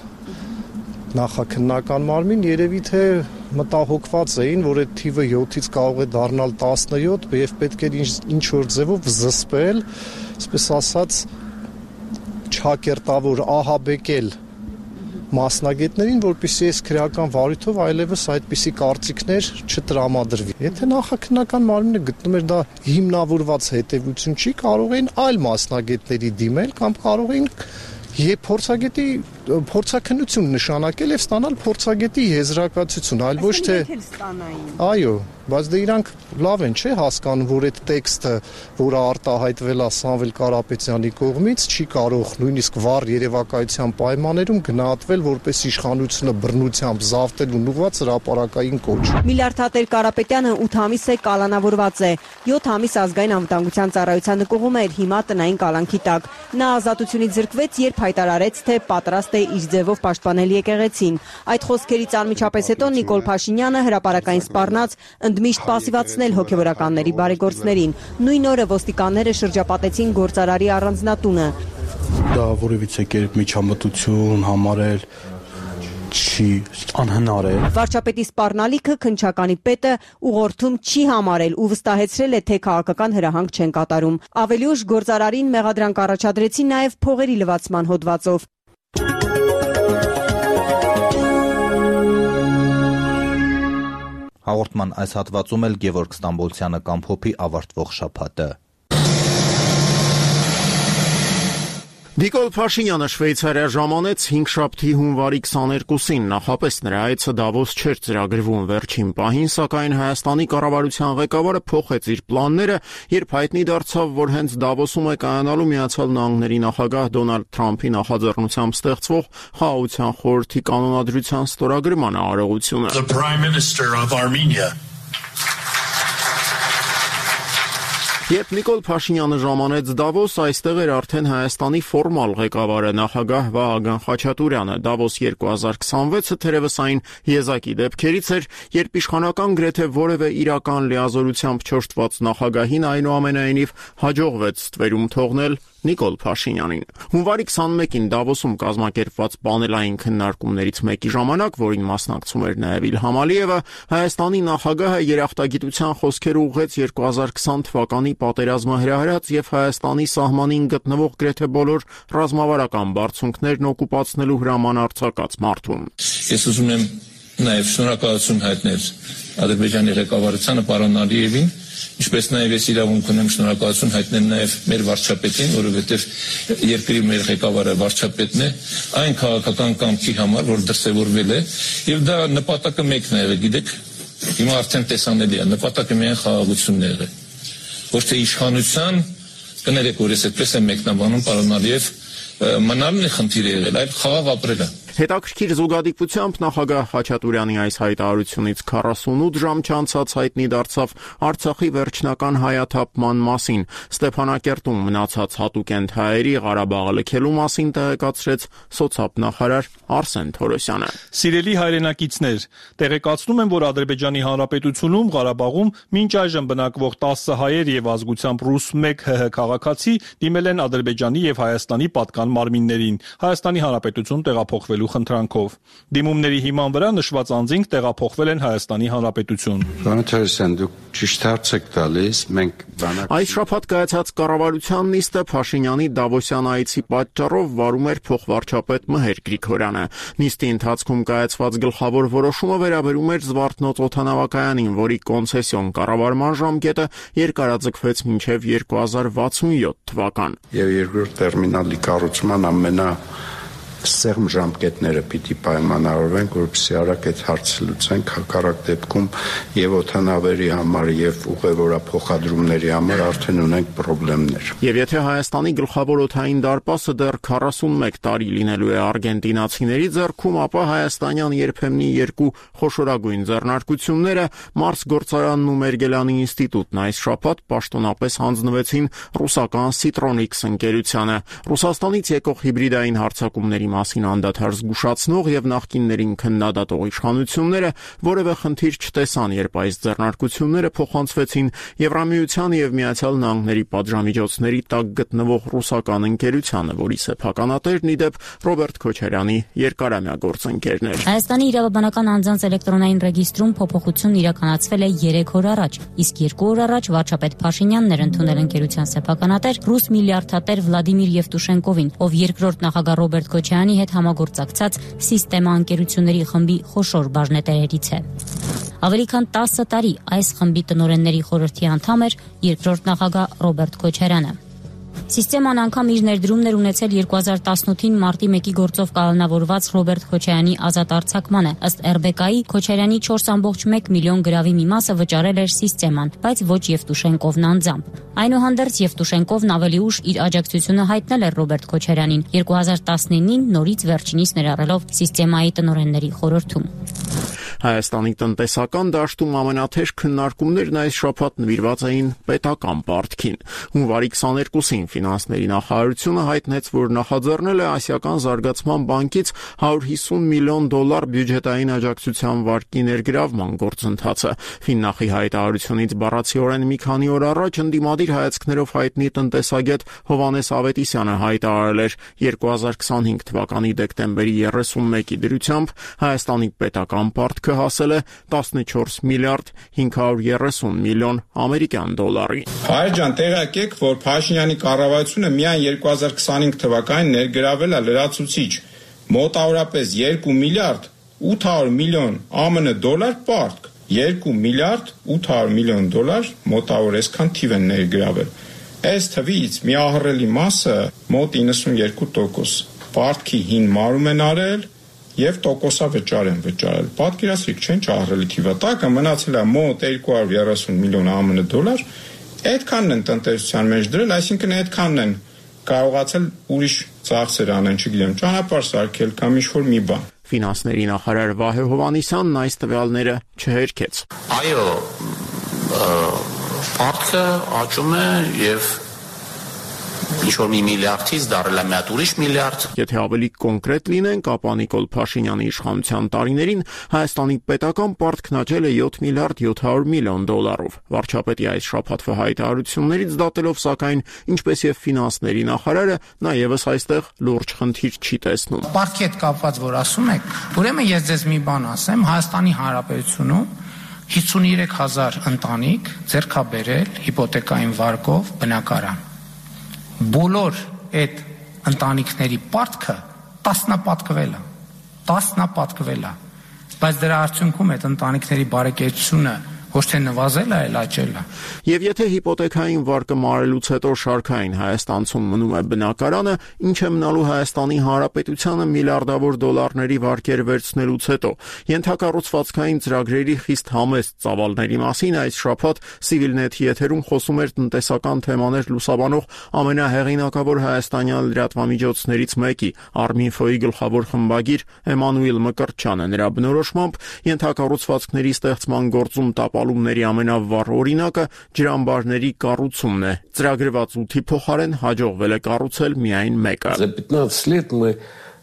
նախաքննական մարմին, երևի թե մտահոգված էին, որ այդ թիվը 7-ից կարող է դառնալ 17 եւ պետք է ինչ-որ ձևով զսպել, այսպես ասած, չակերտավոր ահաբեկել մասնագետներին, որպեսզի այս քրեական վարույթով այլևս այդպիսի կարծիքներ չտրամադրվի։ Եթե նախաքննական մարմինը գտնում էր դա հիմնավորված հետևություն չի, կարող էին այլ մասնագետների դիմել կամ կարող էին փորձագետի փորձաքննություն նշանակել եւ ստանալ փորձագետի եզրակացություն, այլ ոչ թե այո, բայց դե իրանք լավ են, չէ, հասկանում, որ այդ տեքստը, որը արտահայտվել է Սամվել Կարապետյանի կողմից, չի կարող նույնիսկ վառ երևակայության պայմաններում գնահատվել որպես իշխանությունը բռնությամբ զավթելուն ուղղված հրապարակային կոչ։ Միլիարդատեր Կարապետյանը 8 ամիս է կալանավորված է, 7 ամիս ազգային անվտանգության ծառայության նկողում էր, հիմա տնային կալանքի տակ։ Նա ազատությունից զրկվեց, երբ հայտարարեց, թե պատրաստ պատրաստ է իր ձևով պաշտպանել եկեղեցին։ Այդ խոսքերից անմիջապես հետո Նիկոլ Փաշինյանը հրապարակային սպառնաց ընդմիշտ պասիվացնել հոգևորականների բարեգործներին։ Նույն օրը ոստիկանները շրջապատեցին գործարարի առանձնատունը։ Դա որևիցե կերպ միջամտություն համարել չի անհնար է։ Վարչապետի սպառնալիքը քննչականի պետը ուղղորդում չի համարել ու վստահեցրել է, թե քաղաքական հրահանգ չեն կատարում։ Ավելի ուշ գործարարին մեղադրանք առաջադրեցին նաև փողերի լվացման հոդվածով։ Հաղորդման այս հատվածում էլ Գևորգ Ստամբոլցյանը կամփոփի ավարտվող շաբաթը։ Նիկոլ Փաշինյանը Շվեյցարիա ժամանեց 5 շաբթի հունվարի 22-ին, նախապես նրա այցը Դավոս չէր ծրագրվում վերջին պահին, սակայն Հայաստանի կառավարության ղեկավարը փոխեց իր պլանները, երբ հայտնի դարձավ, որ հենց Դավոսում է կայանալու Միացյալ Նահանգների նախագահ Դոնալդ Թրամփի նախաձեռնությամբ ստեղծվող Խաղաղության խորհրդի կանոնադրության ստորագրման արարողությունը։ Երբ Նիկոլ Փաշինյանը ժամանեց Դավոս, այստեղ էր արդեն Հայաստանի ֆորմալ ղեկավարը նախագահ Վահագն Խաչատուրյանը։ Դավոս 2026-ը թերևս այն եզակի դեպքերից էր, երբ իշխանական գրեթե որևէ իրական լիազորությամբ չորթված նախագահին այնուամենայնիվ հաջողվեց ստվերում թողնել Նիկոլ Փաշինյանին։ Հունվարի 21-ին Դավոսում կազմակերպված պանելային քննարկումներից մեկի ժամանակ, որին մասնակցում էր նաև Իլհամ Ալիևը, Հայաստանի նախագահը երախտագիտության խոսքեր ուղղեց 2020 թվականի պատերազմը հրահրած եւ Հայաստանի սահմանին գտնվող գրեթե բոլոր ռազմավարական բարձունքներն օկուպացնելու հրաման արձակած մարդուն։ Ես ուզում եմ նաև շնորհակալություն հայտնել Ադրբեջանի ղեկավարությանը պարոն Ալիևին, ինչպես նաև ես իրավունք ունեմ շնորհակալություն հայտնել նաև մեր վարչապետին, որովհետև երկրի մեր ղեկավարը վարչապետն է, այն քաղաքական կամքի համար, որ դրսևորվել է, եւ դա նպատակը մեկն է եղել, գիտեք, հիմա արդեն տեսանելի է, նպատակը միայն խաղաղությունն է եղել, ոչ թե իշխանության, կներեք, որ ես այդպես եմ մեկնաբանում, պարոն Ալիև, մնալն է խնդիրը եղել, այլ խաղաղ ապրելը։ Հետաքրքիր զուգադիպությամբ նախագահ Խաչատուրյանի այս հայտարարությունից 48 ժամ չանցած հայտնի դարձավ Արցախի վերջնական հայաթափման մասին, Ստեփանակերտում մնացած հատուկենտ հայերի Ղարաբաղը լքելու մասին տեղեկացրեց սոցիալնախարար Արսեն Թորոսյանը։ Սիրելի հայրենակիցներ, տեղեկացնում եմ, որ Ադրբեջանի Հանրապետությունում Ղարաբաղում մինչ այժմ բնակվող 10 հայեր եւ ազգությամբ ռուս 1 ՀՀ քաղաքացի դիմել են Ադրբեջանի եւ Հայաստանի պատկան մարմիններին։ Հայաստանի Հանրապետություն տեղափոխվելու խնդրանքով։ Դիմումների հիման վրա նշված անձինք տեղափոխվել են Հայաստանի Հանրապետություն։ Այս շաբաթ կայացած կառավարության նիստը Փաշինյանի Դավոսյան այցի պատճառով վարում էր փոխվարչապետ Մհեր Գրիգորյանը։ Նիստի ընթացքում կայացված գլխավոր որոշումը վերաբերում էր Զվարթնոց օդանավակայանին, որի կոնցեսիոն կառավարման ժամկետը երկարաձգվեց մինչև 2067 թվական։ Եվ երկրորդ տերմինալի կառուցման սեղմ ժամկետները պիտի պայմանավորվենք, որպեսզի արագ այդ հարցը լուծենք, հակառակ դեպքում եւ օդանավերի համար եւ ուղևորափոխադրումների համար արդեն ունենք խնդիրներ։ Եվ եթե Հայաստանի գլխավոր օդային դարպասը դեռ 41 տարի լինելու է արգենտինացիների ձեռքում, ապա հայաստանյան երբեմնի երկու խոշորագույն ձեռնարկությունները Մարս գործարանն ու Մերգելյանի ինստիտուտն այս շաբաթ պաշտոնապես հանձնվեցին ռուսական Citronics ընկերությանը։ Ռուսաստանից եկող հիբրիդային հարձակումների մասին անդադար զգուշացնող եւ նախկիններին քննադատող իշխանությունները որևէ խնդիր չտեսան, երբ այս ձեռնարկությունները փոխանցվեցին Եվրամիության եւ Միացյալ Նահանգների պատժամիջոցների տակ գտնվող ռուսական ընկերությանը, որի սեփականատերն իդեպ Ռոբերտ Քոչարյանի երկարամյա գործընկերն էր։ Հայաստանի իրավաբանական անձանց էլեկտրոնային ռեգիստրում փոփոխություն իրականացվել է 3 օր առաջ, իսկ 2 օր առաջ վարչապետ Փաշինյանն էր ընդունել ընկերության սեփականատեր ռուս միլիարդատեր Վլադիմիր Եվտուշենկովին, ով երկրորդ նախագահ Ռոբերտ Քոչարյանի հետ համագործակցած Սիստեմա ընկերությունների խմբի խոշոր բաժնետերերից է։ Ավելի քան 10 տարի այս խմբի տնօրենների խորհրդի անդամ էր երկրորդ նախագահ Ռոբերտ Քոչարյանը։ Սիստեման անգամ իր ներդրումն էր ունեցել 2018-ին մարտի 1-ի գործով կալանավորված Ռոբերտ Քոչարյանի ազատ արձակմանը։ Ըստ RBK-ի Քոչարյանի 4.1 միլիոն գրավի մի մասը վճարել էր Սիստեման, բայց ոչ Եվտուշենկովն անձամբ։ Այնուհանդերձ Եվտուշենկովն ավելի ուշ իր աջակցությունը հայտնել էր Ռոբերտ Քոչարյանին 2019-ին նորից վերջինիս ներառելով Սիստեմայի տնօրենների խորհրդում։ Հայաստանի տնտեսական դաշտում ամենաթեժ քննարկումներն այս շաբաթ նվիրված էին պետական պարտքին։ Հունվարի 22-ին ֆինանսների նախարարությունը հայտնեց, որ նախաձեռնել է Ասիական զարգացման բանկից $150 միլիոն բյուջետային աջակցության վարկի ներգրավման գործընթացը։ Ֆիննախի հայտարարությունից բառացիորեն մի քանի օր առաջ ընդդիմադիր հայացքներով հայտնի տնտեսագետ Հովհաննես Ավետիսյանը հայտարարել էր 2025 թվականի դեկտեմբերի 31-ի դրությամբ Հայաստանի պետական պարտքը հասել է 14 միլիարդ 530 միլիոն ամերիկյան դոլարի։ Հայր ջան, տեղյակ եք, որ Փաշինյանի կառավարությունը միայն 2025 թվականին ներգրավել է լրացուցիչ մոտավորապես 2 միլիարդ 800 միլիոն ԱՄՆ դոլար պարտք, 2 միլիարդ 800 միլիոն դոլար մոտավոր այսքան թիվ են ներգրավել։ Այս թվից մի ահռելի մասը մոտ 92% պարտքի հին մարում են արել եւ տոկոսավճար են վճարել։ Պատկերացրիք, չէ՞, ահռելի թիվը։ Տակը մնացել է մոտ 230 միլիոն ԱՄՆ դոլար։ Այդքանն են տնտեսության մեջ դրել, այսինքն այդքանն են կարողացել ուրիշ ծախսեր անեն, չգիտեմ, ճանապարհ սարքել կամ ինչ-որ մի բան։ Ֆինանսների նախարար Վահե Հովհաննիսյանն այս տվյալները չհերքեց։ Այո, պարտքը աճում է եւ ինչ-որ մի միլիարդից դառել է մի հատ ուրիշ միլիարդ։ Եթե ավելի կոնկրետ լինենք, ապա Նիկոլ Փաշինյանի իշխանության տարիներին Հայաստանի պետական պարտքն աճել է 7 միլիարդ 700 միլիոն դոլարով։ Վարչապետի այս շաբաթվա հայտարարություններից դատելով, սակայն, ինչպես եւ ֆինանսների նախարարը, նա եւս այստեղ լուրջ խնդիր չի տեսնում։ Պարտքի հետ կապված որ ասում եք, ուրեմն ես ձեզ մի բան ասեմ, Հայաստանի Հանրապետությունում 53000 ընտանիք ձեռքաբերել հիպոթեկային վարկով բնակարան։ Բոլոր այդ ընտանիքների պարտքը տասնապատկվել է, բայց դրա արդյունքում այդ ընտանիքների բարեկեցությունը ոչ թե նվազել է, այլ աճել է։ Եվ եթե հիպոթեկային վարկը մարելուց հետո շարքային Հայաստանցում մնում է բնակարանը, ինչ է մնալու Հայաստանի Հանրապետությանը միլիարդավոր դոլարների վարկեր վերցնելուց հետո։ Ենթակառուցվածքային ծրագրերի խիստ համեստ ծավալների մասին այս շաբաթ Civilnet-ի եթերում խոսում էր տնտեսական թեմաներ լուսաբանող ամենահեղինակավոր հայաստանյան լրատվամիջոցներից մեկի Arminfo-ի գլխավոր խմբագիր Էմանուել Մկրտչյանը։ Նրա բնորոշմամբ ենթակառուցվածքների ստեղծման գործում տապալումների ամենավառ օրինակը ջրամբարների կառուցումն է։ Ծրագրված 8-ի փոխարեն հաջողվել է կառուցել միայն մեկը։ За 15 лет мы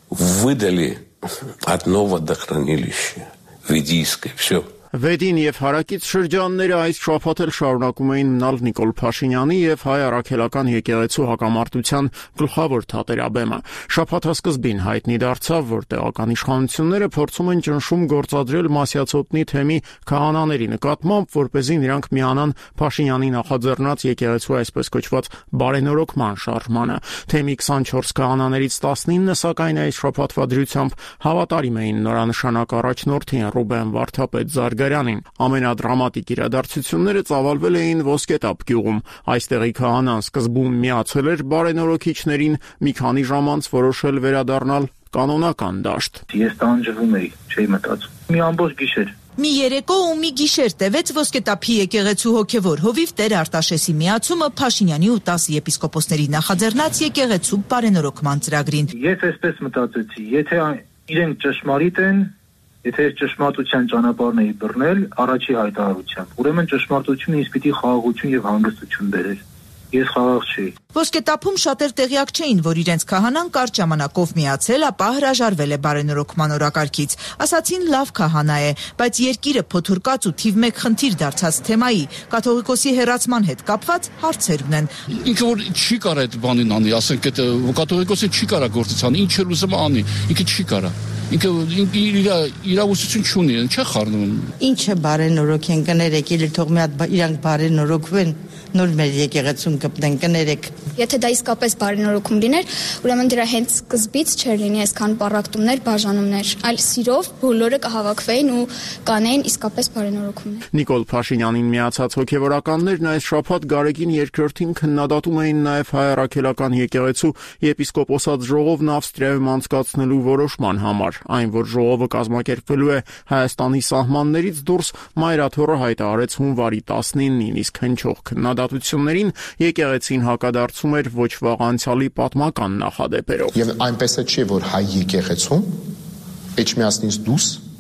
выдали одно водохранилище, Ведийское, все. Վեդին եւ հարակից շրջանները այս շաբաթ էլ շարունակում էին մնալ Նիկոլ Փաշինյանի եւ հայ առաքելական եկեղեցու հակամարտության գլխավոր թատերաբեմը։ Շաբաթասկզբին հայտնի դարձավ, որ տեղական իշխանությունները փորձում են ճնշում գործադրել Մասյացոտնի թեմի քահանաների նկատմամբ, որպեսզի նրանք միանան Փաշինյանի նախաձեռնած եկեղեցու այսպես կոչված բարենորոգման շարժմանը։ Թեմի 24 քահանաներից 19-ը սակայն այս շաբաթվա դրությամբ հավատարիմ էին նորանշանակ առաջնորդին Ռուբեն Վարդապետ Զարգարյանին։ Ամենադրամատիկ իրադարձությունները ծավալվել էին Ոսկետապ գյուղում։ Այստեղի քահանան սկզբում միացել էր բարենորոգիչներին, մի քանի ժամ անց որոշել վերադառնալ կանոնական դաշտ։ Ես տանջվում էի, չէի մտածում։ Մի ամբողջ գիշեր Մի երեկո ու մի գիշեր տևեց Ոսկետափի եկեղեցու հոգևոր հովիվ Տեր Արտաշեսի միացումը Փաշինյանի ու 10 եպիսկոպոսների նախաձեռնած եկեղեցու բարենորոգման ծրագրին։ Ես այսպես մտածեցի, եթե իրենք ճշմարիտ են, եթե ես ճշմարտության ճանապարհն էի բռնել, առաջի հայտարարությամբ, ուրեմն ճշմարտությունը ինձ պիտի խաղաղություն եւ հանգստություն բերեր։ Ես խաղաղ չէի։ Ոսկետափում շատեր տեղյակ չէին, որ իրենց քահանան կարճ ժամանակով միացել, ապա հրաժարվել է բարենորոգման օրակարգից։ Ասացին լավ քահանա է, բայց երկիրը փոթորկած ու թիվ 1 խնդիր դարձած թեմայի կաթողիկոսի հերացման հետ կապված հարցեր ունեն։ Ինքը որ չի կարա այդ բանին անի, ասենք այդ կաթողիկոսը չի կարա գործել, ինչ էլ ուզում անի, ինքը չի կարա։ Ինքը իրավասություն չունի, չէ խառնում։ Ինչը բարենորոգ են կներեք, իլ թող մի հատ իրանք բարենորոգվեն, նոր մեր եկեղեցուն կպնեն կներեք։ Եթե դա իսկապես բարենորոգում լիներ, ուրեմն դրա հենց սկզբից չէր լինի այսքան պառակտումներ, բաժանումներ, այլ սիրով բոլորը կհավաքվեին ու կանեին իսկապես բարենորոգումներ։ Նիկոլ Փաշինյանին միացած հոգևորականներն այս շաբաթ Գարեգին երկրորդին քննադատում էին նաև հայ առաքելական եկեղեցու եպիսկոպոսած ժողովն Ավստրիայում անցկացնելու որոշման համար։ Այն, որ ժողովը կազմակերպվելու է Հայաստանի սահմաններից դուրս, Մայրաթորը հայտարարեց հունվարի 19-ին, իսկ հնչող քննադատություններին եկեղեցին հակադարձում էր ոչ վաղ անցյալի պատմական նախադեպերով։ Եվ այնպես է չէ, որ հայ եկեղեցում Էջմիածնից դուրս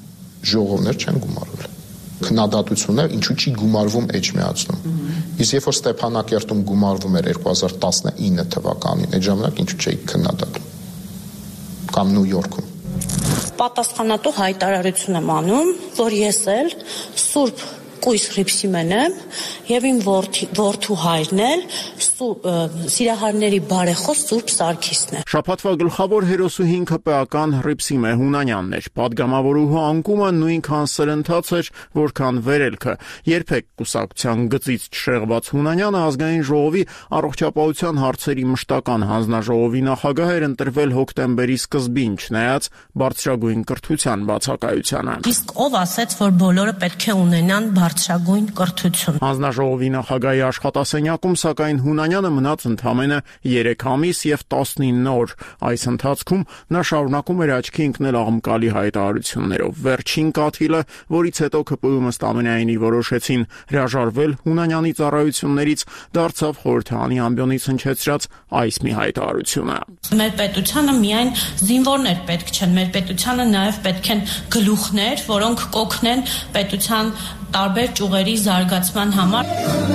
ժողովներ չեն գումարվել։ Քննադատություններ ինչու չի գումարվում Էջմիածնում։ Իսկ երբ որ Ստեփանակերտում գումարվում էր 2019 թվականին, այդ ժամանակ ինչու չէի քննադատում։ Կամ Նյու Յորքում։ Պատասխանատու հայտարարություն եմ անում, որ ես էլ Սուրբ Կույս Հռիփսիմեն եմ եւ իմ որդու հայրն էլ Սիրահարների բարեխոս Սուրբ Սարգիսն է։ Շաբաթվա գլխավոր հերոսուհին ԿՊԱ-ական Հռիփսիմե Հունանյանն էր։ Պատգամավորուհու անկումը նույնքան սրընթաց էր, որքան վերելքը։ Երբեք կուսակցության գծից չշեղված Հունանյանը ազգային ժողովի առողջապահության հարցերի մշտական հանձնաժողովի նախագահ էր ընտրվել հոկտեմբերի սկզբին, չնայած բարձրագույն կրթության բացակայությանը։ Իսկ ով ասեց, որ բոլորը պետք է ունենան բարձրագույն կրթություն։ Հանձնաժողովի նախագահի աշխատասենյակում սակայն Հունանյանը մնաց ընդամենը 3 ամիս եւ 19 օր։ Այս ընթացքում նա շարունակում էր աչքի ընկնել աղմկալի հայտարարություններով։ Վերջին կաթիլը, որից հետո ԿՊ-ում ըստ ամենայնի որոշեցին հրաժարվել Հունանյանի ծառայություններից, դարձավ խորհրդարանի ամբիոնից հնչեցրած այս մի հայտարարությունը։ Մեր պետությանը միայն զինվորներ պետք չեն, մեր պետությանը նաեւ պետք են գլուխներ, որոնք կօգնեն պետության տարբեր ճյուղերի զարգացման համար։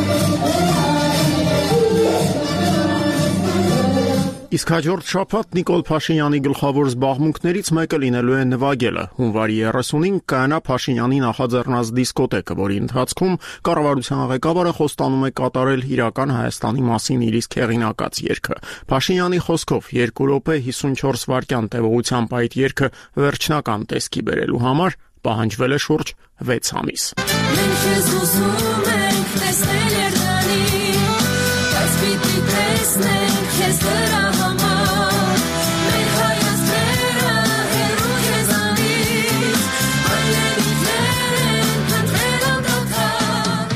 Իսկ հաջորդ շաբաթ Նիկոլ Փաշինյանի գլխավոր զբաղմունքներից մեկը լինելու է նվագելը։ Հունվարի 30-ին կայանա Փաշինյանի նախաձեռնած դիսկոտեկը, որի ընթացքում կառավարության ղեկավարը խոստանում է կատարել իրական Հայաստանի մասին իր իսկ հեղինակած երգը։ Փաշինյանի խոսքով 2 րոպե 54 վայրկյան տևողությամբ այդ երգը վերջնական տեսքի բերելու համար պահանջվել է շուրջ 6 ամիս։ Մենք ես ուզում ենք տեսնել Երևանի, բայց պիտի տեսնենք քեզ դրա համար, մեր հայացքները հեռու եզանից, այլևիքներ են քննել անդադար։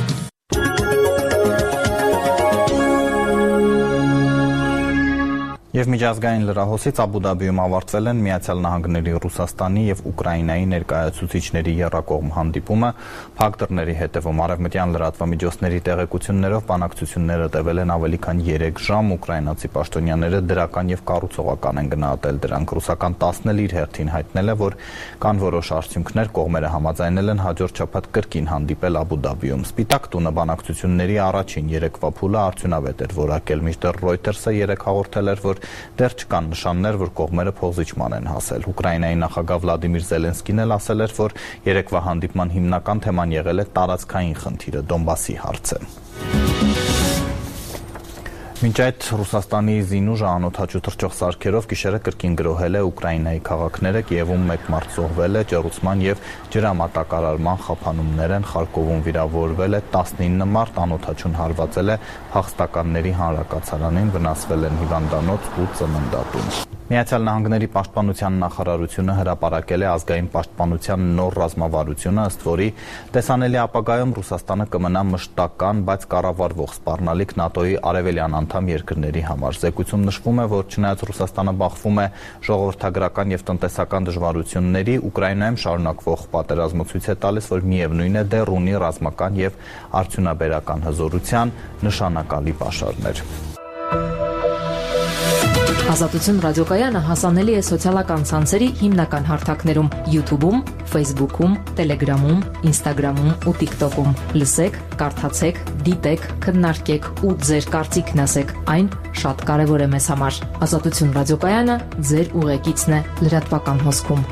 Եվ միջազգային լրահոսից Աբու Դաբիում ավարտվել են Միացյալ Նահանգների, Ռուսաստանի եւ Ուկրաինայի ներկայացուցիչների եռակողմ հանդիպումը։ Փակ դռների հետևում արևմտյան լրատվամիջոցների տեղեկություններով բանակցությունները տևել են ավելի քան 3 ժամ։ Ուկրաինացի պաշտոնյաները դրական եւ կառուցողական են գնահատել դրանք։ Ռուսական 10-ն էլ իր հերթին հայտնել է, որ կան որոշ արդյունքներ, կողմերը համաձայնել են հաջորդ շաբաթ կրկին հանդիպել Աբու Դաբիում։ Սպիտակ տունը բանակցությունների առաջին երեկվա փուլը արդյունավետ էր որակել, մինչդեռ Reuters-ը երեկ հաղորդել էր, որ դեռ չկան նշաններ, որ կողմերը փոխզիջման են հասել։ Ուկրաինայի նախագահ Վլադիմիր Զելենսկին էլ ասել էր, որ երեկվա հանդիպման հիմնական թեման եղել է տարածքային խնդիրը, Դոնբասի հարցը։ Մինչ այդ Ռուսաստանի զինուժը անօդաչու թռչող սարքերով գիշերը կրկին գրոհել է Ուկրաինայի քաղաքները, Կիևում 1 մարդ զոհվել է, ջեռուցման եւ ջրամատակարարման խափանումներ են, Խարկովում վիրավորվել է 19 մարդ, անօդաչուն հարվածել է փախստականների հանրակացարանին, վնասվել են հիվանդանոց ու ծննդատուն։ Միացյալ Նահանգների պաշտպանության նախարարությունը հրապարակել է ազգային պաշտպանության նոր ռազմավարությունը, ըստ որի տեսանելի ապագայում Ռուսաստանը կմնա մշտական, բայց կառավարվող սպառնալիք ՆԱՏՕ-ի արևելյան անդամ երկրների համար։ Զեկույցում նշվում է, որ չնայած Ռուսաստանը բախվում է ժողովրդագրական եւ տնտեսական դժվարությունների, Ուկրաինայում շարունակվող պատերազմը ցույց է տալիս, որ միևնույն է դեռ ունի ռազմական եւ արդյունաբերական հզորության նշանակալի պաշարներ։ Ազատություն ռադիոկայանը հասանելի է սոցիալական ցանցերի հիմնական հարթակներում՝ YouTube-ում, Facebook-ում, Telegram-ում, Instagram-ում ու TikTok-ում։ Լսեք, կարդացեք, դիտեք, քննարկեք ու ձեր կարծիքն ասեք։ Այն շատ կարևոր է մեզ համար։ Ազատություն ռադիոկայանը ձեր ուղեկիցն է լրատվական հոսքում։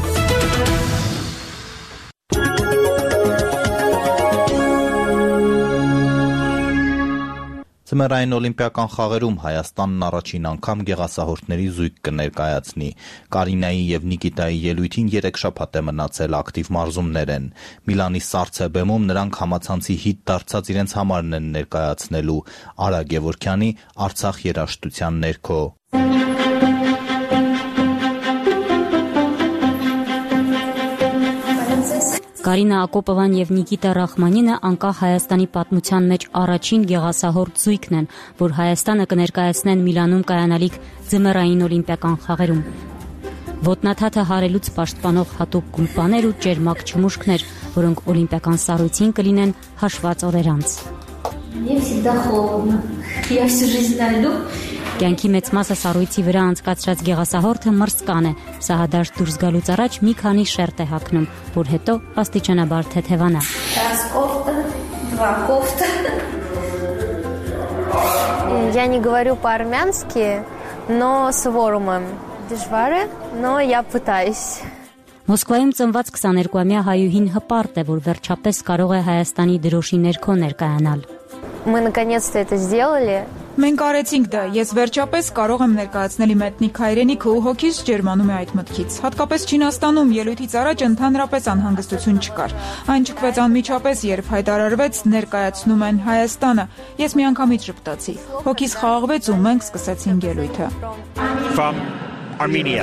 Ձմեռային օլիմպիական խաղերում Հայաստանն առաջին անգամ գեղասահորդների զույգ կներկայացնի։ Կարինայի եւ Նիկիտայի ելույթին 3 շաբաթ է մնացել, ակտիվ մարզումներ են։ Միլանի Սարցեբեմում նրանք համացանցի հիթ դարձած իրենց համարն են ներկայացնելու Արա Գևորգյանի Արցախ երաժշտության ներքո։ Կարինա Ակոպովան եւ Նիկիտա Ռախմանինը անկախ Հայաստանի պատմության մեջ առաջին գեղասահորդ զույգն են, որ Հայաստանը կներկայացնեն Միլանում կայանալիք ձմեռային օլիմպիական խաղերում։ Ոտնաթաթը հարելուց պաշտպանող հատուկ գուլպաներ ու ճերմակ չմուշկներ, որոնք օլիմպիական սառույցին կլինեն հաշված օրեր անց։ Мне всегда холодно. Я всю жизнь на льду. Կյանքի մեծ մասը սառույցի վրա անցկացրած գեղասահորդը մրսկան է։ Սահադաշտ դուրս գալուց առաջ մի քանի շերտ է հագնում, որ հետո աստիճանաբար թեթևանա։ Я не говорю по-армянски, но с ворумом. Դժվար է, но я пытаюсь. Մոսկվայում ծնված 22-ամյա հայուհին հպարտ է, որ վերջապես կարող է Հայաստանի դրոշի ներքո ներկայանալ։ Мы наконец-то это сделали. Մենք արեցինք դա, ես վերջապես կարող եմ ներկայացնել իմ էթնիկ հայրենիքը ու հոգիս ջերմանում է այդ մտքից։ Հատկապես Չինաստանում ելույթից առաջ ընդհանրապես անհանգստություն չկար։ Այն չկվեց անմիջապես, երբ հայտարարվեց ներկայացնում են Հայաստանը։ Ես միանգամից ժպտացի։ Հոգիս խաղաղվեց ու մենք սկսեցինք ելույթը։ From Armenia.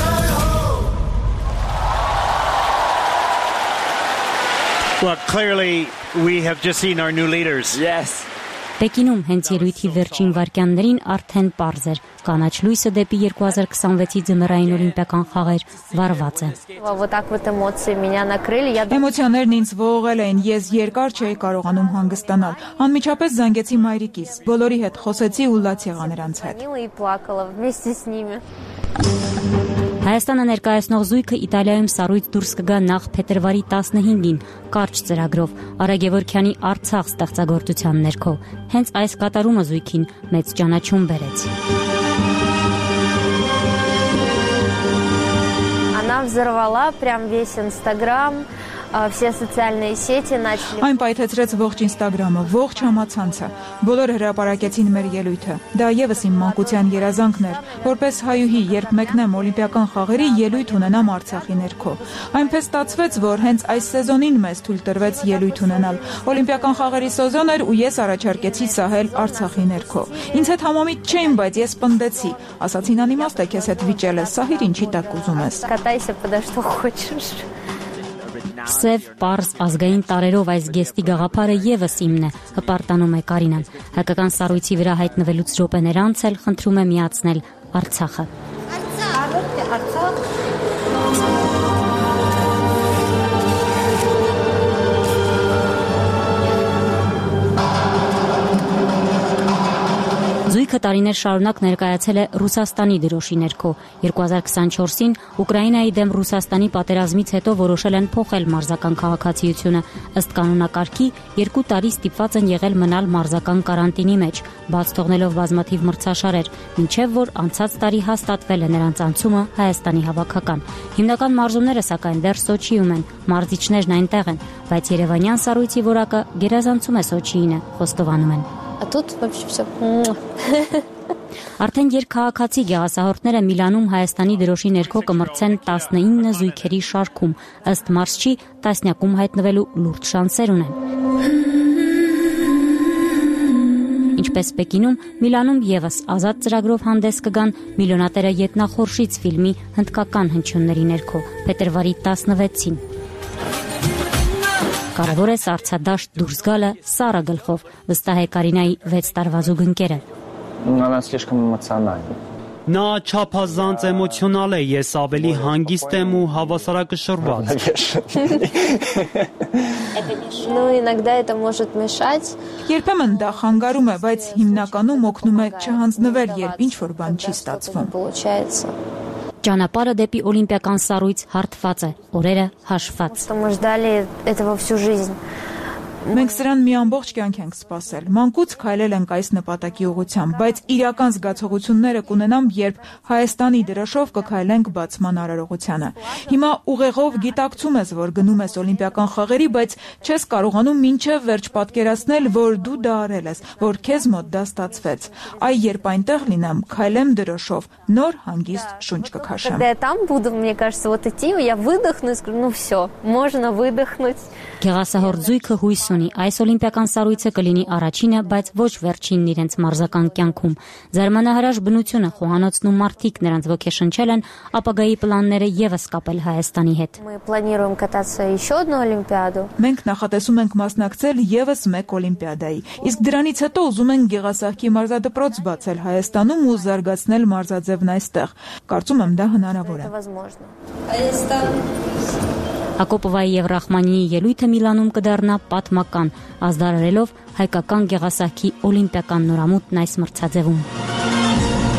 Well, clearly we have just seen our new leaders. Yes. Պեկինում հենց ելույթի վերջին վայրկյաններին արդեն պարզ էր. կանաչ լույսը դեպի 2026-ի ձմեռային օլիմպիական խաղեր վառված է։ Вот так вот эмоции меня накрыли. Էմոցիաներն ինձ ողողել էին, ես երկար չէի կարողանում հանգստանալ։ Անմիջապես զանգեցի մայրիկիս, բոլորի հետ խոսեցի ու լաց եղա նրանց հետ։ И плакала вместе с ними. Հայաստանը ներկայացնող զույգը Իտալիայում սառույց դուրս կգա նախ փետրվարի 15-ին կարճ ծրագրով Արա Գևորգյանի Արցախ ստեղծագործության ներքո։ Հենց այս կատարումը զույգին մեծ ճանաչում բերեց։ Она взорвала прям весь Инстаграм, все социальные сети начали. Այն պայթեցրեց ողջ Ինստագրամը, ողջ համացանցը։ Բոլորը հրապարակեցին մեր ելույթը։ Դա եւս իմ մանկության երազանքն էր, որպես հայուհի, երբ մեկնեմ օլիմպիական խաղերի ելույթ ունենամ Արցախի ներքո։ Այնպես ստացվեց, որ հենց այս սեզոնին մեզ թույլ տրվեց ելույթ ունենալ։ Օլիմպիական խաղերի սեզոն էր ու ես առաջարկեցի սահել Արցախի ներքո։ Ինձ հետ համամիտ չէին, բայց ես պնդեցի։ Ասացին անիմաստ է քեզ հետ վիճել ես, սահիր ինչի տակ ուզում ես։ Կատայся, подо что хочешь. Սև, պարզ, ազգային տարերով այս գեստի գաղափարը եւս իմն է, հպարտանում է Կարինան։ Հայկական սառույցի վրա հայտնվելուց րոպեներ անց էլ խնդրում է միացնել Արցախը։ Արցախ։ Զույգը տարիներ շարունակ ներկայացել է Ռուսաստանի դրոշի ներքո։ 2024-ին Ուկրաինայի դեմ Ռուսաստանի պատերազմից հետո որոշել են փոխել մարզական քաղաքացիությունը։ Ըստ կանոնակարգի 2 տարի ստիպված են եղել մնալ մարզական կարանտինի մեջ, բաց թողնելով բազմաթիվ մրցաշարեր, մինչև որ անցած տարի հաստատվել է նրանց անցումը Հայաստանի հավաքական։ Հիմնական մարզումները սակայն դեռ Սոչիում են, մարզիչներն այնտեղ են, բայց Երևանյան սառույցի որակը գերազանցում է Սոչիին, խոստովանում են։ А тут вообще все. Արդեն երկքաղաքացի գեղասահորդները Միլանում Հայաստանի դրոշի ներքո կմրցեն 19 զույգերի շարքում, ըստ մարզչի տասնյակում հայտնվելու լուրջ շանսեր ունեն։ Ինչպես Պեկինում, Միլանում եւս ազատ ծրագրով հանդես կգան Միլիոնատերը ետնախորշից ֆիլմի հնդկական հնչյունների ներքո փետրվարի 16-ին։ Կարևոր է սառցադաշտ դուրս գալը Սարա գլխով, վստահ է Կարինայի 6 տարվա զուգընկերը։ Она слишком эмоциональна. Նա չափազանց էմոցիոնալ է, ես ավելի հանգիստ եմ ու հավասարակշռված։ Ну, иногда это может мешать. Երբեմն դա խանգարում է, բայց հիմնականում օգնում է չհանձնվել, երբ ինչ-որ բան չի ստացվում։ Получается. Ճանապարհը դեպի օլիմպիական սառույց հարթված է, օրերը հաշված։ Мы ждали этого всю жизнь. Մենք սրան մի ամբողջ կյանք ենք սպասել։ Մանկուց քայլել ենք այս նպատակի ուղղությամբ, բայց իրական զգացողությունները կունենամ, երբ Հայաստանի դրոշով կքայլենք բացման արարողությանը։ Հիմա ուղեղով գիտակցում ես, որ գնում ես օլիմպիական խաղերի, բայց չես կարողանում մինչև վերջ պատկերացնել, որ դու դա արել ես, որ քեզ մոտ դա ստացվեց։ Այ երբ այնտեղ լինեմ, քայլեմ դրոշով, նոր հանգիստ շունչ կքաշեմ։ Когда я там буду, мне кажется, вот идти, я выдохну и скажу, ну все, можно выдохнуть. Գեղասահորդ զույգը հույս ունի այս օլիմպիական սառույցը կլինի առաջինը, բայց ոչ վերջինն իրենց մարզական կյանքում։ Զարմանահրաշ բնությունը, խոհանոցն ու մարդիկ նրանց ոգեշնչել են ապագայի պլանները եւս կապել Հայաստանի հետ։ Мы планируем кататься еще одну Олимпиаду. Մենք նախատեսում ենք մասնակցել եւս մեկ օլիմպիադայի։ Իսկ դրանից հետո ուզում ենք գեղասահքի մարզադպրոց բացել Հայաստանում ու զարգացնել մարզաձևն այստեղ։ Կարծում եմ դա հնարավոր է։ Հակոպովայի եւ Ռախմանինի ելույթը Միլանում կդառնա պատմական, ազդարարելով հայկական գեղասահքի օլիմպիական նորամուտն այս մրցաձևում։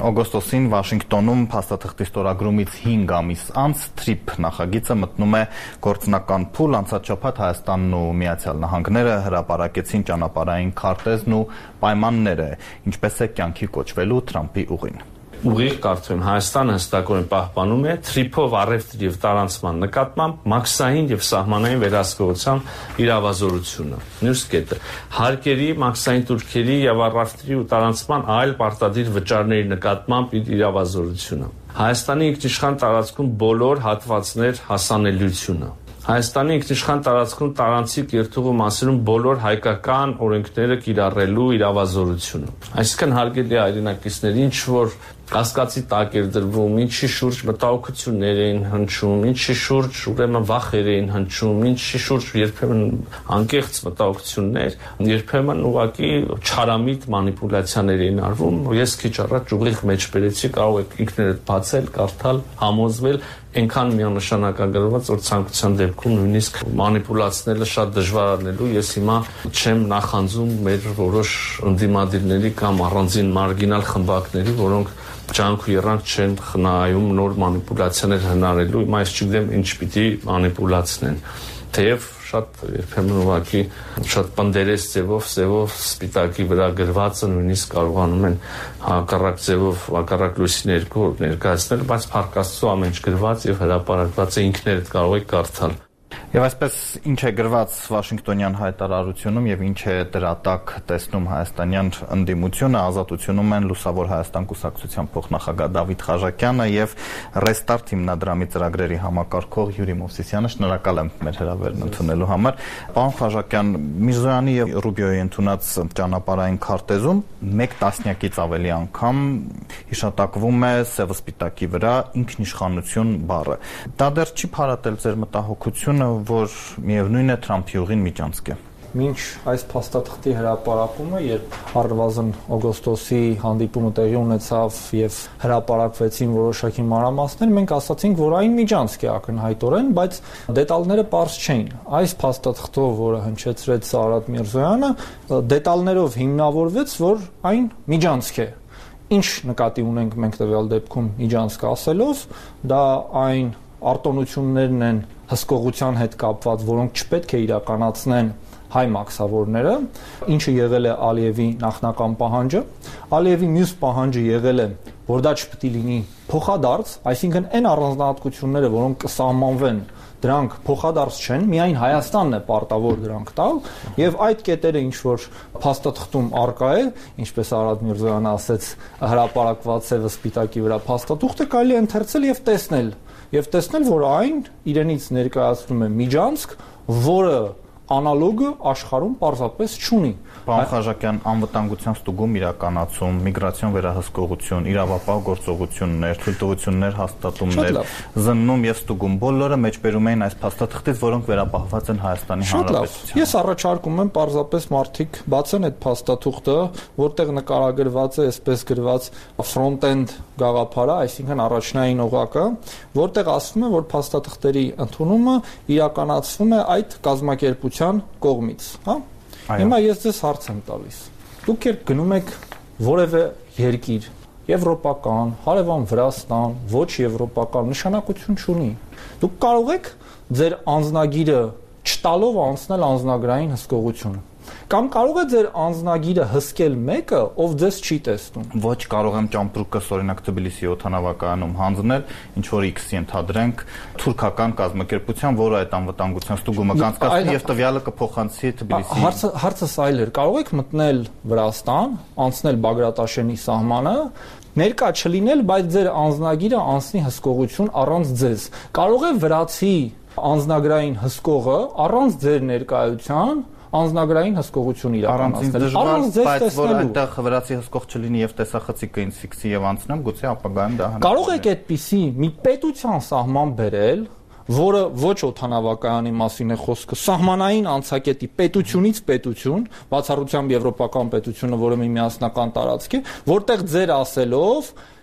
օգոստոսին Վաշինգտոնում փաստաթղթի ստորագրումից 5 ամիս անց TRIP նախագիծը մտնում է գործնական փուլ։ Անցած շաբաթ Հայաստանն ու Միացյալ Նահանգները հրապարակեցին ճանապարհային քարտեզն ու պայմանները, ինչպես է կյանքի կոչվելու Թրամփի ուղին։ Ուղիղ կարծում եմ Հայաստանը հստակորեն պահպանում է TRIP-ով առևտրի եւ տարանցման նկատմամբ մաքսային եւ սահմանային վերահսկողության իրավազորությունը։ Մյուս կետը հարկերի, մաքսային տուրքերի եւ առևտրի ու տարանցման այլ պարտադիր վճարների նկատմամբ իրավազորությունը։ Հայաստանի ինքնիշխան տարածքում բոլոր հատվածներ հասանելիությունը։ Հայաստանի ինքնիշխան տարածքում տարանցիկ երթուղու մասերում բոլոր հայկական օրենքները կիրառելու իրավազորությունը։ Այսինքն հարգելի հայրենակիցներ, ինչ որ կասկածի տակ էր դրվում, ինչի շուրջ մտահոգություններ էին հնչում, ինչի շուրջ ուրեմն վախեր էին հնչում, ինչի շուրջ երբեմն անկեղծ մտահոգություններ, երբեմն ուղղակի չարամիտ մանիպուլյացիաներ էին արվում։ Ես քիչ առաջ ուղիղ մեջ բերեցի, կարող եք ինքներդ բացել, կարդալ, համոզվել, այնքան միանշանակագրված, որ ցանկության դեպքում նույնիսկ մանիպուլացնելը շատ դժվար անելու։ Ես հիմա չեմ նախանձում մեր որոշ ընդդիմադիրների կամ առանձին մարգինալ խմբակների, որոնք ջանք ու երանք չեն խնայում նոր մանիպուլյացիաներ հնարելու։ Հիմա ես չգիտեմ ինչ պիտի մանիպուլացնեն։ Թեև շատ երբեմն ուղղակի շատ պնդերես ձևով սպիտակի վրա գրվածը նույնիսկ կարողանում են հակառակ ձևով հակառակ լույսի ներկայացնել, բայց Փառք Աստծո ամեն ինչ գրված եւ հրապարակված է, ինքներդ կարող եք կարդալ։ Եվ այսպես ինչ է գրված Վաշինգտոնյան հայտարարությունում եւ ինչ է դրա տակ տեսնում հայաստանյան ընդդիմությունը, ազատությունում են Լուսավոր Հայաստան կուսակցության փոխնախագահ Դավիթ Խաչատյանը եւ Restart հիմնադրամի ծրագրերի համակարգող Յուրի Մովսիսյանը։ Շնորհակալ եմ մեր հրավերն ընդունելու համար։ Պարոն Խաչատյան, Միրզոյանի եւ Ռուբիոյի ընդունած ճանապարհային քարտեզում 1 տասնյակից ավելի անգամ հիշատակվում է սևսպիտակի վրա ինքնիշխանություն բառը։ Դա դեռ չի փարատել ձեր մտահոգությունը, որ միևնույն է Թրամփի ուղին միջանցք է։ Մինչ այս փաստաթղթի հրապարակումը, երբ առնվազն օգոստոսի հանդիպումը տեղի ունեցավ եւ հրապարակվեցին որոշակի մանրամասներ, մենք ասացինք, որ այն միջանցք է ակնհայտորեն, բայց դետալները պարզ չէին։ Այս փաստաթղթով, որը հնչեցրեց Սարհատ Միրզոյանը, դետալներով հիմնավորվեց, որ այն միջանցք է։ Ինչ նկատի ունենք մենք տվյալ դեպքում միջանցք ասելով, դա այն արտոնություններն են հսկողության հետ կապված, որոնք չպետք է իրականացնեն հայ մաքսավորները, ինչը եղել է Ալիևի նախնական պահանջը։ Ալիևի մյուս պահանջը եղել է, որ դա չպետք է լինի փոխադարձ, այսինքն այն առանձնահատկությունները, որոնք կսահմանվեն, դրանք փոխադարձ չեն, միայն Հայաստանն է պարտավոր դրանք տալ, եւ այդ կետերը ինչ որ փաստաթղթում արկա է, ինչպես Արադ Միրզոյանը ասեց, հրապարակված է սպիտակի վրա փաստաթուղթը կարելի է ընթերցել եւ տեսնել, որ այն իրենից ներկայացնում է միջանցք, որը անալոգը աշխարհում պարզապես չունի։ Պարոն Խաչատյան, անվտանգության ստուգում իրականացում, միգրացիոն վերահսկողություն, իրավապահ գործողություններ, թույլտվություններ հաստատումներ, զննում եւ ստուգում բոլորը մեջբերում էին այս փաստաթղթից, որոնք վերապահված են Հայաստանի Հանրապետության։ Ես առաջարկում եմ պարզապես մարդիկ բացեն այդ փաստաթուղթը, որտեղ նկարագրված է այսպես գրված front-end գաղափարը, այսինքն առաջնային օղակը, որտեղ ասվում է, որ փաստաթղթերի ընդունումը իրականացվում է այդ կազմակերպության կողմից, հա։ Հիմա ես ձեզ հարց եմ տալիս։ Դուք երբ գնում եք որևէ երկիր, եվրոպական, հարևան Վրաստան, ոչ եվրոպական, նշանակություն չունի։ Դուք կարող եք ձեր անձնագիրը չտալով անցնել անձնագրային հսկողությունը։ Կամ կարող է ձեր անձնագիրը հսկել մեկը, ով ձեզ չի տեսնում։ Ոչ, կարող եմ ճամպրուկս օրինակ Թբիլիսի օդանավակայանում հանձնել, ինչ որ X-ի ընդհանրենք թուրքական կազմակերպության, որը այդ անվտանգության ստուգումը կանցկացնի եւ տվյալը կփոխանցի Թբիլիսի։ Հարցս այլ էր։ Կարող եք մտնել Վրաստան, անցնել Բագրատաշենի սահմանը, ներկա չլինել, բայց ձեր անձնագիրը անցնի հսկողություն առանց ձեզ։ Կարող է վրացի անձնագրային հսկողը առանց ձեր ներկայության անձնագրային հսկողություն իրականացնել։ Բայց որ այնտեղ վրացի հսկող չլինի եւ տեսախցիկը ինձ ֆիքսի եւ անցնեմ, գուցե ապագայում դա հնարավոր է։ Կարող եք այդպիսի մի պետության սահման բերել, որը ոչ օդանավակայանի մասին է խոսքը, սահմանային անցակետի պետությունից պետություն, բացառությամբ եվրոպական պետությունը, որը մի միասնական տարածք է, որտեղ ձեր ասելով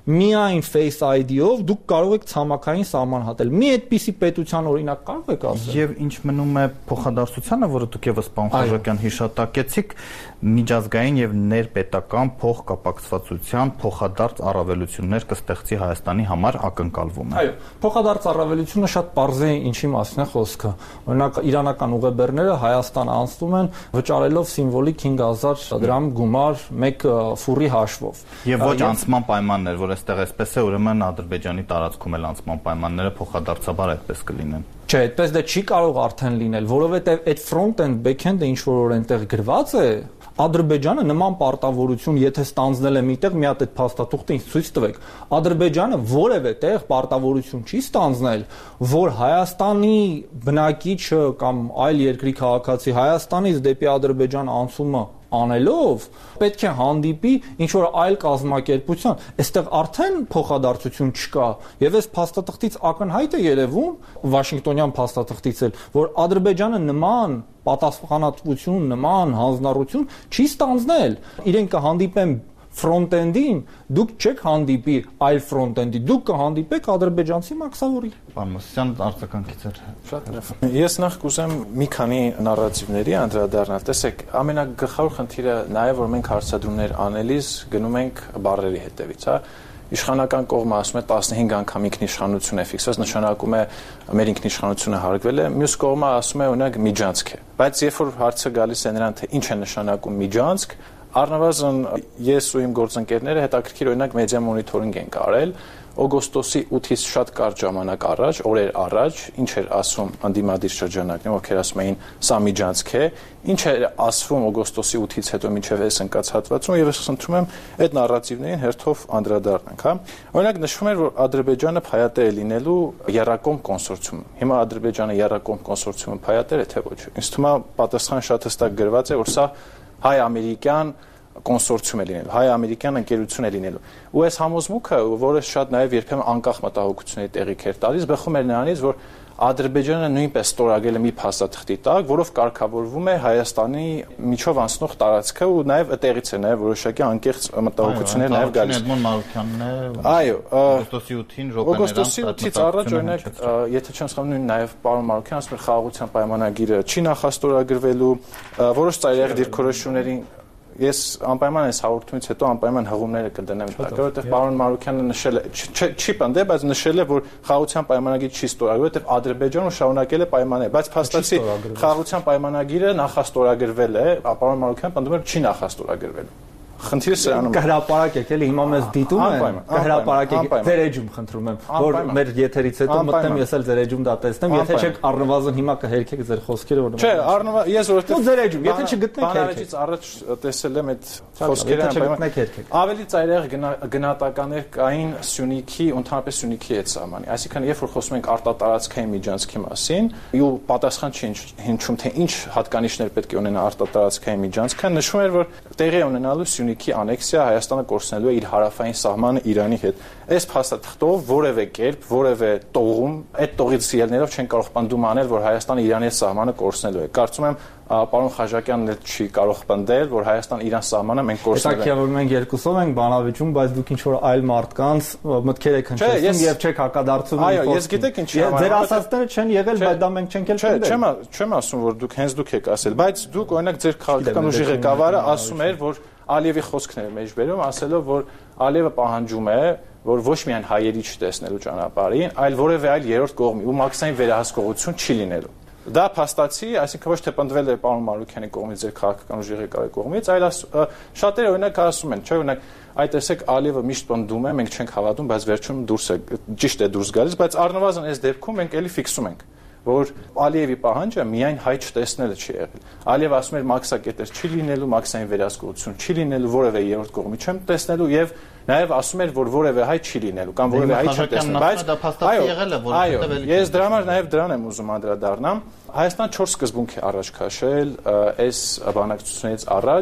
միայն Face ID-ով դուք կարող եք ցամաքային սահման հատել։ Մի այդպիսի պետության օրինակ կարող եք ասել։ Եվ ինչ մնում է փոխադարձությանը, որը դուք եւս պարոն Խաչատյան հիշատակեցիք, միջազգային եւ ներպետական փոխկապակցվածության փոխադարձ առավելություններ կստեղծի Հայաստանի համար ակնկալվում է։ Այո, փոխադարձ առավելությունը շատ պարզ է ինչի մասին է խոսքը։ Օրինակ իրանական ուղեբեռները Հայաստան անցնում են վճարելով սիմվոլիկ 5000 դրամ գումար մեկ ֆուրի հաշվով։ Եւ ոչ անցման պայմաններ, որ այստեղ էսպես է, ուրեմն Ադրբեջանի տարածքում էլ անցման պայմանները փոխադարձաբար այդպես կլինեն։ Չէ, այդպես դա չի կարող արդեն լինել, որովհետեւ այդ front-end back-end-ը ինչ որ այնտեղ գրված է, Ադրբեջանը նման պարտավորություն, եթե ստանձնել է միտեղ, մի հատ այդ փաստաթուղթը ինձ ցույց տվեք։ Ադրբեջանը որևէ տեղ պարտավորություն չի ստանձնել, որ Հայաստանի բնակիչը կամ այլ երկրի քաղաքացի Հայաստանից դեպի Ադրբեջան անցումը անելով պետք է հանդիպի ինչ որ այլ կազմակերպության, այստեղ արդեն փոխադարձություն չկա, եւ այս փաստաթղթից ակնհայտ է երևում, Վաշինգտոնյան փաստաթղթից էլ, որ Ադրբեջանը նման պատասխանատվություն, նման հանձնառություն չի ստանձնել, իրենք կհանդիպեն front-end-ին, դուք չեք հանդիպի այլ front-end-ի, դուք կհանդիպեք ադրբեջանցի մաքսավորի։ Պարոն Մոսյան, արձագանքից էր։ Շատ լավ։ Ես նախ կուզեմ մի քանի նարատիվների անդրադառնալ։ Տեսեք, ամենագլխավոր խնդիրը նա է, որ մենք հարցադրումներ անելիս գնում ենք բառերի հետևից, հա։ Իշխանական կողմը ասում է 15 անգամ ինքնիշխանություն է ֆիքսված, նշանակում է մեր ինքնիշխանությունը հարգվել է, մյուս կողմը ասում է օրինակ միջանցք է։ Բայց երբ որ հարցը գալիս է նրան, թե ինչ է նշանակում միջանցք, առնվազն ես ու իմ գործընկերները հետաքրքիր օրինակ մեդիա մոնիթորինգ ենք արել օգոստոսի 8-ից շատ կարճ ժամանակ առաջ, օրեր առաջ, ինչ էր ասում անդիմադիր շրջանակներում, ովքեր ասում էին սա միջանցք է, ինչ էր ասվում օգոստոսի 8-ից հետո մինչև այս ընկած հատվածում, եւ ես խնդրում եմ այդ նարատիվներին հերթով անդրադառնանք, հա։ Օրինակ նշվում էր, որ Ադրբեջանը փայատեր է լինելու Եռակոմ կոնսորցիում։ Հիմա Ադրբեջանը Եռակոմ կոնսորցիումը փայատեր է թե ոչ։ Ինձ թվում է պատասխան շատ հստակ գրված է, որ սա հայ-ամերիկյան կոնսորցիում է լինելու, հայ-ամերիկյան ընկերություն է լինելու։ Ու այս համոզմունքը, որը շատ նաև երբեմն անկախ մտահոգությունների տեղիք էր տալիս, բխում էր նրանից, որ Ադրբեջանը նույնպես ստորագրել է մի փաստաթղթի տակ, որով կարգավորվում է Հայաստանի միջով անցնող տարածքը ու նաև այդտեղից է նաև որոշակի անկեղծ մտահոգություններ նաև գալիս։ Էդմոն Մարուքյանն է։ Այո, օգոստոսի 8-ին օգոստոսի 8-ից առաջ օրինակ, եթե չեմ սխալվում, նույն նաև պարոն Մարուքյանն ասում էր խաղաղության պայմանագիրը չի նախաստորագրվելու, որոշ ծայրահեղ դիրքորոշումներին ես անպայման այս հաղորդումից հետո անպայման հղումները կդնեմ տակ, որովհետև պարոն Մարուքյանը նշել է, չի պնդել, բայց նշել է, որ խաղաղության պայմանագիր չի ստորագրվել, որովհետև Ադրբեջանը շարունակել է պայմաններ, բայց փաստացի խաղաղության պայմանագիրը նախաստորագրվել է, պարոն Մարուքյանը պնդում է, չի նախաստորագրվել։ Խնդիրը սրանում է։ Կհրապարակեք, էլի հիմա մեզ դիտում են, կհրապարակեք, ձեր էջում խնդրում եմ, որ մեր եթերից հետո մտնեմ ես էլ ձեր էջում դա տեսնեմ, եթե չեք առնվազն հիմա կհերքեք ձեր խոսքերը, որ Չէ, առնվազն ես որովհետև ձեր էջում, եթե չգտնեք հերքեք։ Առաջ տեսել եմ այդ խոսքերը, չգտնեք հերքեք։ Ավելի ծայրահեղ գնահատականներ կային Սյունիքի, ընդհանրապես Սյունիքի հետ սահմանի։ Այսինքն, երբ որ խոսում ենք արտատարածքային միջանցքի մասին, ու պատասխան չի հնչում, թե ինչ հատկանիշներ պետք է ունենա արտատարածքային միջանցքը, նշվում էր, որ տեղի է ունենալու Սյունիքի անեքսիա, Հայաստանը կորցնելու է իր հարավային սահմանը Իրանի հետ։ Այս փաստաթղթով որևէ կերպ, որևէ տողում, այդ տողից ելնելով չեն կարող պնդում անել, որ Հայաստանը Իրանի հետ սահմանը կորցնելու է։ Կարծում եմ պարոն Խաչատյանն էլ չի կարող պնդել, որ Հայաստան-Իրան սահմանը մենք կորցնելու ենք։ Հետաքրքիր է, որ մենք երկուսով ենք բանավիճում, բայց դուք ինչ որ այլ մարդկանց մտքեր եք հնչեցնում եւ չեք հակադարձում։ Այո, ես գիտեք ինչի համար։ Ձեր ասածները չեն եղել, բայց դա մենք չենք էլ պնդել։ Չեմ ասում, որ դուք հենց դուք եք ասել, բայց դուք օրինակ ձեր քաղաքական ուժի ղեկավարը ասում էր, որ Ալիևի խոսքն էր մեջբերում, ասելով, որ Ալիևը պահանջում է, որ ոչ միայն հայերի չտեսնելու ճանապարհին, այլ որևէ այլ երրորդ կողմի ու մաքսային վերահսկողություն չի լինելու։ Դա փաստացի, այսինքն ոչ թե պնդվել է պարոն Մարուքյանի կողմից, ձեր քաղաքական ուժի ղեկավարի կողմից, այլ շատերը օրինակ ասում են, չէ՞, օրինակ, այդ տեսեք Ալիևը միշտ պնդում է, մենք չենք հավատում, բայց վերջում ճիշտ է դուրս գալիս, բայց առնվազն այս դեպքում մենք էլի ֆիքսում ենք, որ Ալիևի պահանջը միայն հայ չտեսնելը չի եղել։ Ալիևը ասում էր մաքսակետեր չի լինելու, մաքսային վերահսկողություն չի լինելու, որևէ երրորդ կողմի չեմ տեսնելու եւ նաեւ ասում էր, որ որևէ հայ չի լինելու կամ որևէ հայ չեմ տեսնելու, բայց դա փաստացի եղել է, որովհետեւ ես դրա համար նաեւ դրան եմ ուզում անդրադառնամ։ Հայաստան 4 սկզբունք է առաջ քաշել այս բանակցությունից առաջ,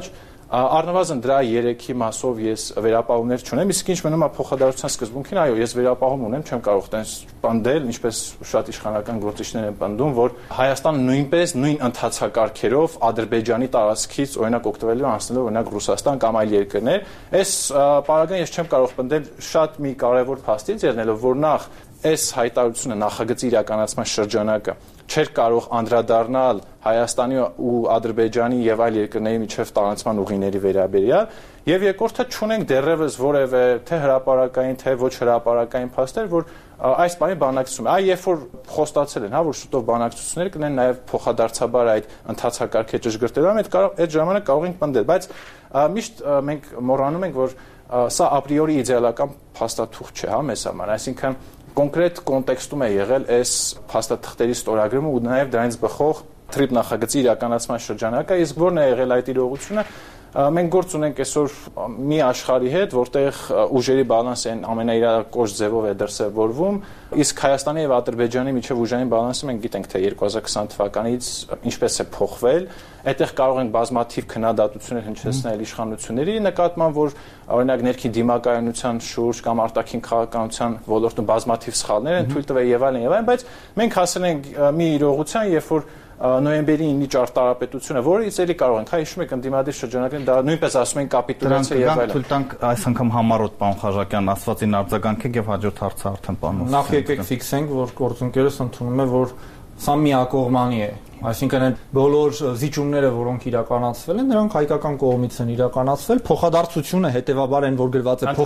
Առնվազն դրա 3-ի մասով ես վերապահումներ չունեմ, իսկ ինչ մնում է փոխադարձության սկզբունքին, այո, ես վերապահում ունեմ, չեմ կարող տենց պնդել, ինչպես շատ իշխանական գործիչներ են պնդում, որ Հայաստանը նույնպես նույն ընթացակարգերով Ադրբեջանի տարածքից օրինակ օգտվելու անցնելով օրինակ Ռուսաստան կամ այլ երկրներ, այս պարագան ես չեմ կարող պնդել շատ մի կարևոր փաստից ելնելով, որ նախ այս հայտարարությունը նախագծի իրականացման շրջանակը չէր կարող անդրադառնալ Հայաստանի ու Ադրբեջանի եւ այլ երկրների միջև տարանցման ուղիների վերաբերյալ եւ երկրորդը չունենք դեռևս որևէ թե հրապարակային թե ոչ հրապարակային փաստեր, որ այս բանի բանակցում է։ Այ երբ որ խոստացել են, որ շուտով բանակցություններ կնեն նաեւ փոխադարձաբար այդ ընթացակարգը ճշգրտելու այդ ժամանակ կարող ենք պնդել, բայց միշտ մենք մոռանում ենք, որ սա ապրիորի իդեալական փաստաթուղթ չէ, մեզ համար, այսինքն կոնկրետ կոնտեքստում է եղել այս փաստաթղթերի ստորագրումը ու նաև դրանից բխող թրիպ նախագծի իրականացման շրջանակը, իսկ որն է եղել այդ իրողությունը, մենք գործ ունենք այսօր մի աշխարհի հետ, որտեղ ուժերի բալանսը ամենաիրակորձ ձևով է դրսևորվում, իսկ Հայաստանի եւ Ադրբեջանի միջև ուժային բալանսը մենք գիտենք, թե 2020 թվականից ինչպես է փոխվել, այդտեղ կարող են բազմաթիվ քննադատություններ հնչեցնել իշխանությունների նկատմամբ, որ օրինակ ներքին դիմակայունության շուրջ կամ արտաքին քաղաքականության ոլորտում բազմաթիվ սխալներ են թույլ տվել եւ այլն, բայց մենք հասել ենք մի իրողության, երբ որ նոյեմբերի 9-ի ճարտարապետությունը, որից էլի կարող ենք, հիշում եք ընդդիմադիր շրջանակին, դա նույնպես ասում են կապիտուլյացիա եւ այլն։ Թույլ տանք այս անգամ համառոտ պարոն Խաչատուրյան ասվածին արձագանքեք եւ հաջորդ հարցը արդեն պարոն Մովսիսյանը։ Նախ եկեք ֆիքսենք, որ գործընկերս ընդունում է, որ սա միակողմանի է, այսինքն այն բոլոր զիջումները, որոնք իրականացվել են, դրանք հայկական կողմից են իրականացվել, փոխադարձությունը հետեւաբար են, որ գրված է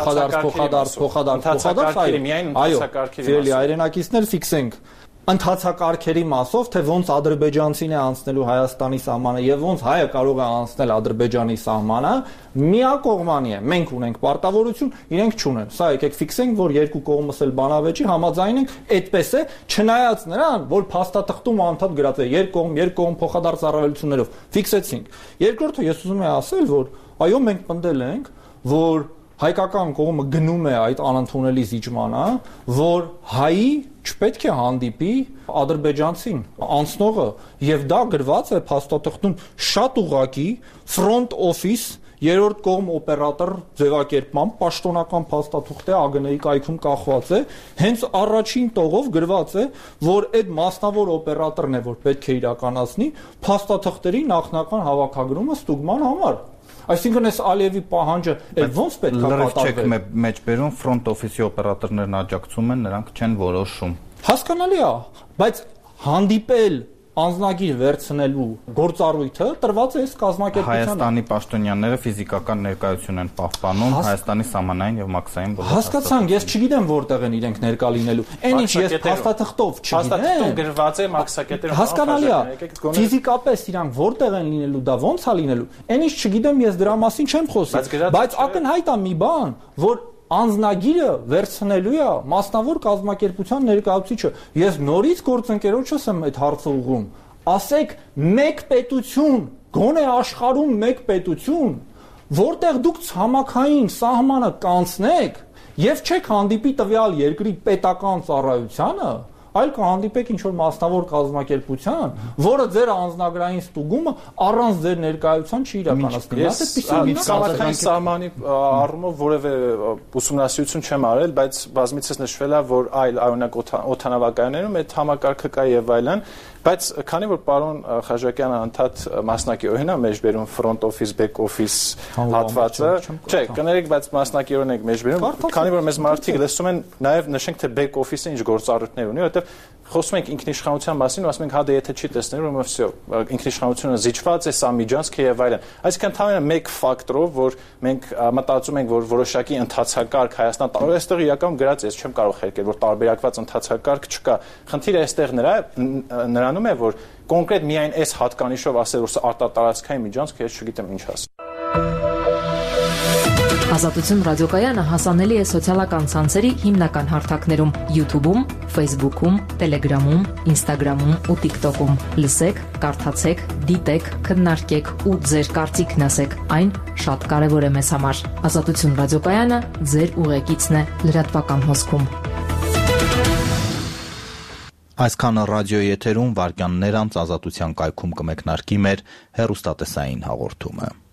այո, հայրենակիցներ ֆիքսենք ընթացակարգերի մասով, թե ոնց ադրբեջանցին է անցնելու Հայաստանի սահմանը եւ ոնց հայը կարող է անցնել Ադրբեջանի սահմանը, միակողմանի է։ Մենք ունենք պարտավորություն, իրենք չունեն։ Սա եկեք ֆիքսենք, որ երկու կողմս էլ բանավեճի համաձայն են, այդպես է, չնայած նրան, որ փաստաթղթում անդադ գրած է երկկողմ փոխադարձ առավելություններով։ Ֆիքսեցինք։ Երկրորդը ես ուզում եմ ասել, որ այո, մենք պնդել ենք, որ հայկական կողմը գնում է այդ անընդունելի զիջմանը, որ հայի չպետք է հանդիպի ադրբեջանցին անցնողը եւ դա գրված է փաստաթղթում շատ ուղղակի front office երրորդ կողմ օպերատոր ձևակերպման պաշտոնական փաստաթուղթ է ԱԳՆ-ի կայքում կախված է հենց առաջին տողով գրված է որ այդ մասնավոր օպերատորն է որ պետք է իրականացնի փաստաթղթերի նախնական հավաքագրումը ստուգման համար Այսինքն այս Ալիևի պահանջը ոնց պետք է կատարվի։ Լրիվ չեք մեջբերում front office-ի օպերատորներն աջակցում են, նրանք չեն որոշում։ Հասկանալի է, բայց հանդիպել անձնագիր վերցնելու գործառույթը տրված է այս կազմակերպությանը։ Հայաստանի պաշտոնյաները ֆիզիկական ներկայություն են պահպանում Հայաստանի սահմանային եւ մաքսային բոլոր։ Հասկացանք, ես չգիտեմ որտեղ են իրենք ներկա լինելու։ Այն ինչ ես փաստաթղթով չգիտեմ։ Փաստաթղթում գրված է մաքսակետերով։ Հասկանալի է։ Ֆիզիկապես իրանք որտեղ են լինելու, դա ոնց է լինելու։ Այն ինչ չգիտեմ, ես դրա մասին չեմ խոսի, բայց ակնհայտ է մի բան, որ անձնագիրը վերցնելու է մասնավոր կազմակերպության ներկայացուցիչը։ Ես նորից գործընկերոջս եմ այդ հարցը ուղղում։ Ասեք մեկ պետություն, գոնե աշխարհում մեկ պետություն, որտեղ դուք ցամաքային սահմանը կանցնեք եւ չեք հանդիպի տվյալ երկրի պետական ծառայությանը, այլ կհանդիպեք ինչ-որ մասնավոր կազմակերպության, որը ձեր անձնագրային ստուգումը առանց ձեր ներկայության չի իրականացնի։ Ցամաքային սահմանի առումով որևէ ուսումնասիրություն չեմ արել, բայց բազմիցս նշվել է, որ այլ օրինակ օդանավակայաններում այդ համակարգը կա եւ այլն, բայց քանի որ պարոն Խաչատուրյանը անդադ մասնակիորեն է մեջբերում front office, back office հատվածը, չէ, կներեք, բայց մասնակիորեն եք մեջբերում, քանի որ մեզ մարդիկ լսում են, նաեւ նշենք թե back office-ը ինչ գործառույթներ ունի, որովհետեւ խոսում ենք ինքնիշխանության մասին ու ասում ենք հա դե եթե չի տեսնել ուրեմն վсё ինքնիշխանությունը զիջված է սա միջանցք եւ այլն այսինքն ընդհանրապես մեկ ֆակտորով որ մենք մտածում ենք որ որոշակի ընթացակարգ Հայաստան այստեղ իրականում գրած է ես չեմ կարող խելքել որ տարբերակված ընթացակարգ չկա խնդիրը այստեղ նրանում է որ կոնկրետ միայն այս հատկանիշով ասել որ սա արտատարածքային միջանցք ես չգիտեմ ինչ ասել Ազատություն ռադիոկայանը հասանելի է սոցիալական ցանցերի հիմնական հարթակներում YouTube-ում, Facebook-ում, Telegram-ում, Instagram-ում ու TikTok-ում։ Լսեք, կարդացեք, դիտեք, քննարկեք ու ձեր կարծիքն ասեք։ Այն շատ կարևոր է մեզ համար։ Ազատություն ռադիոկայանը ձեր ուղեկիցն է լրատվական հոսքում։ Այսքանը ռադիոյի եթերում վարքյաններ անց Ազատության կայքում կմեկնարկի մեր հեռուստատեսային հաղորդումը։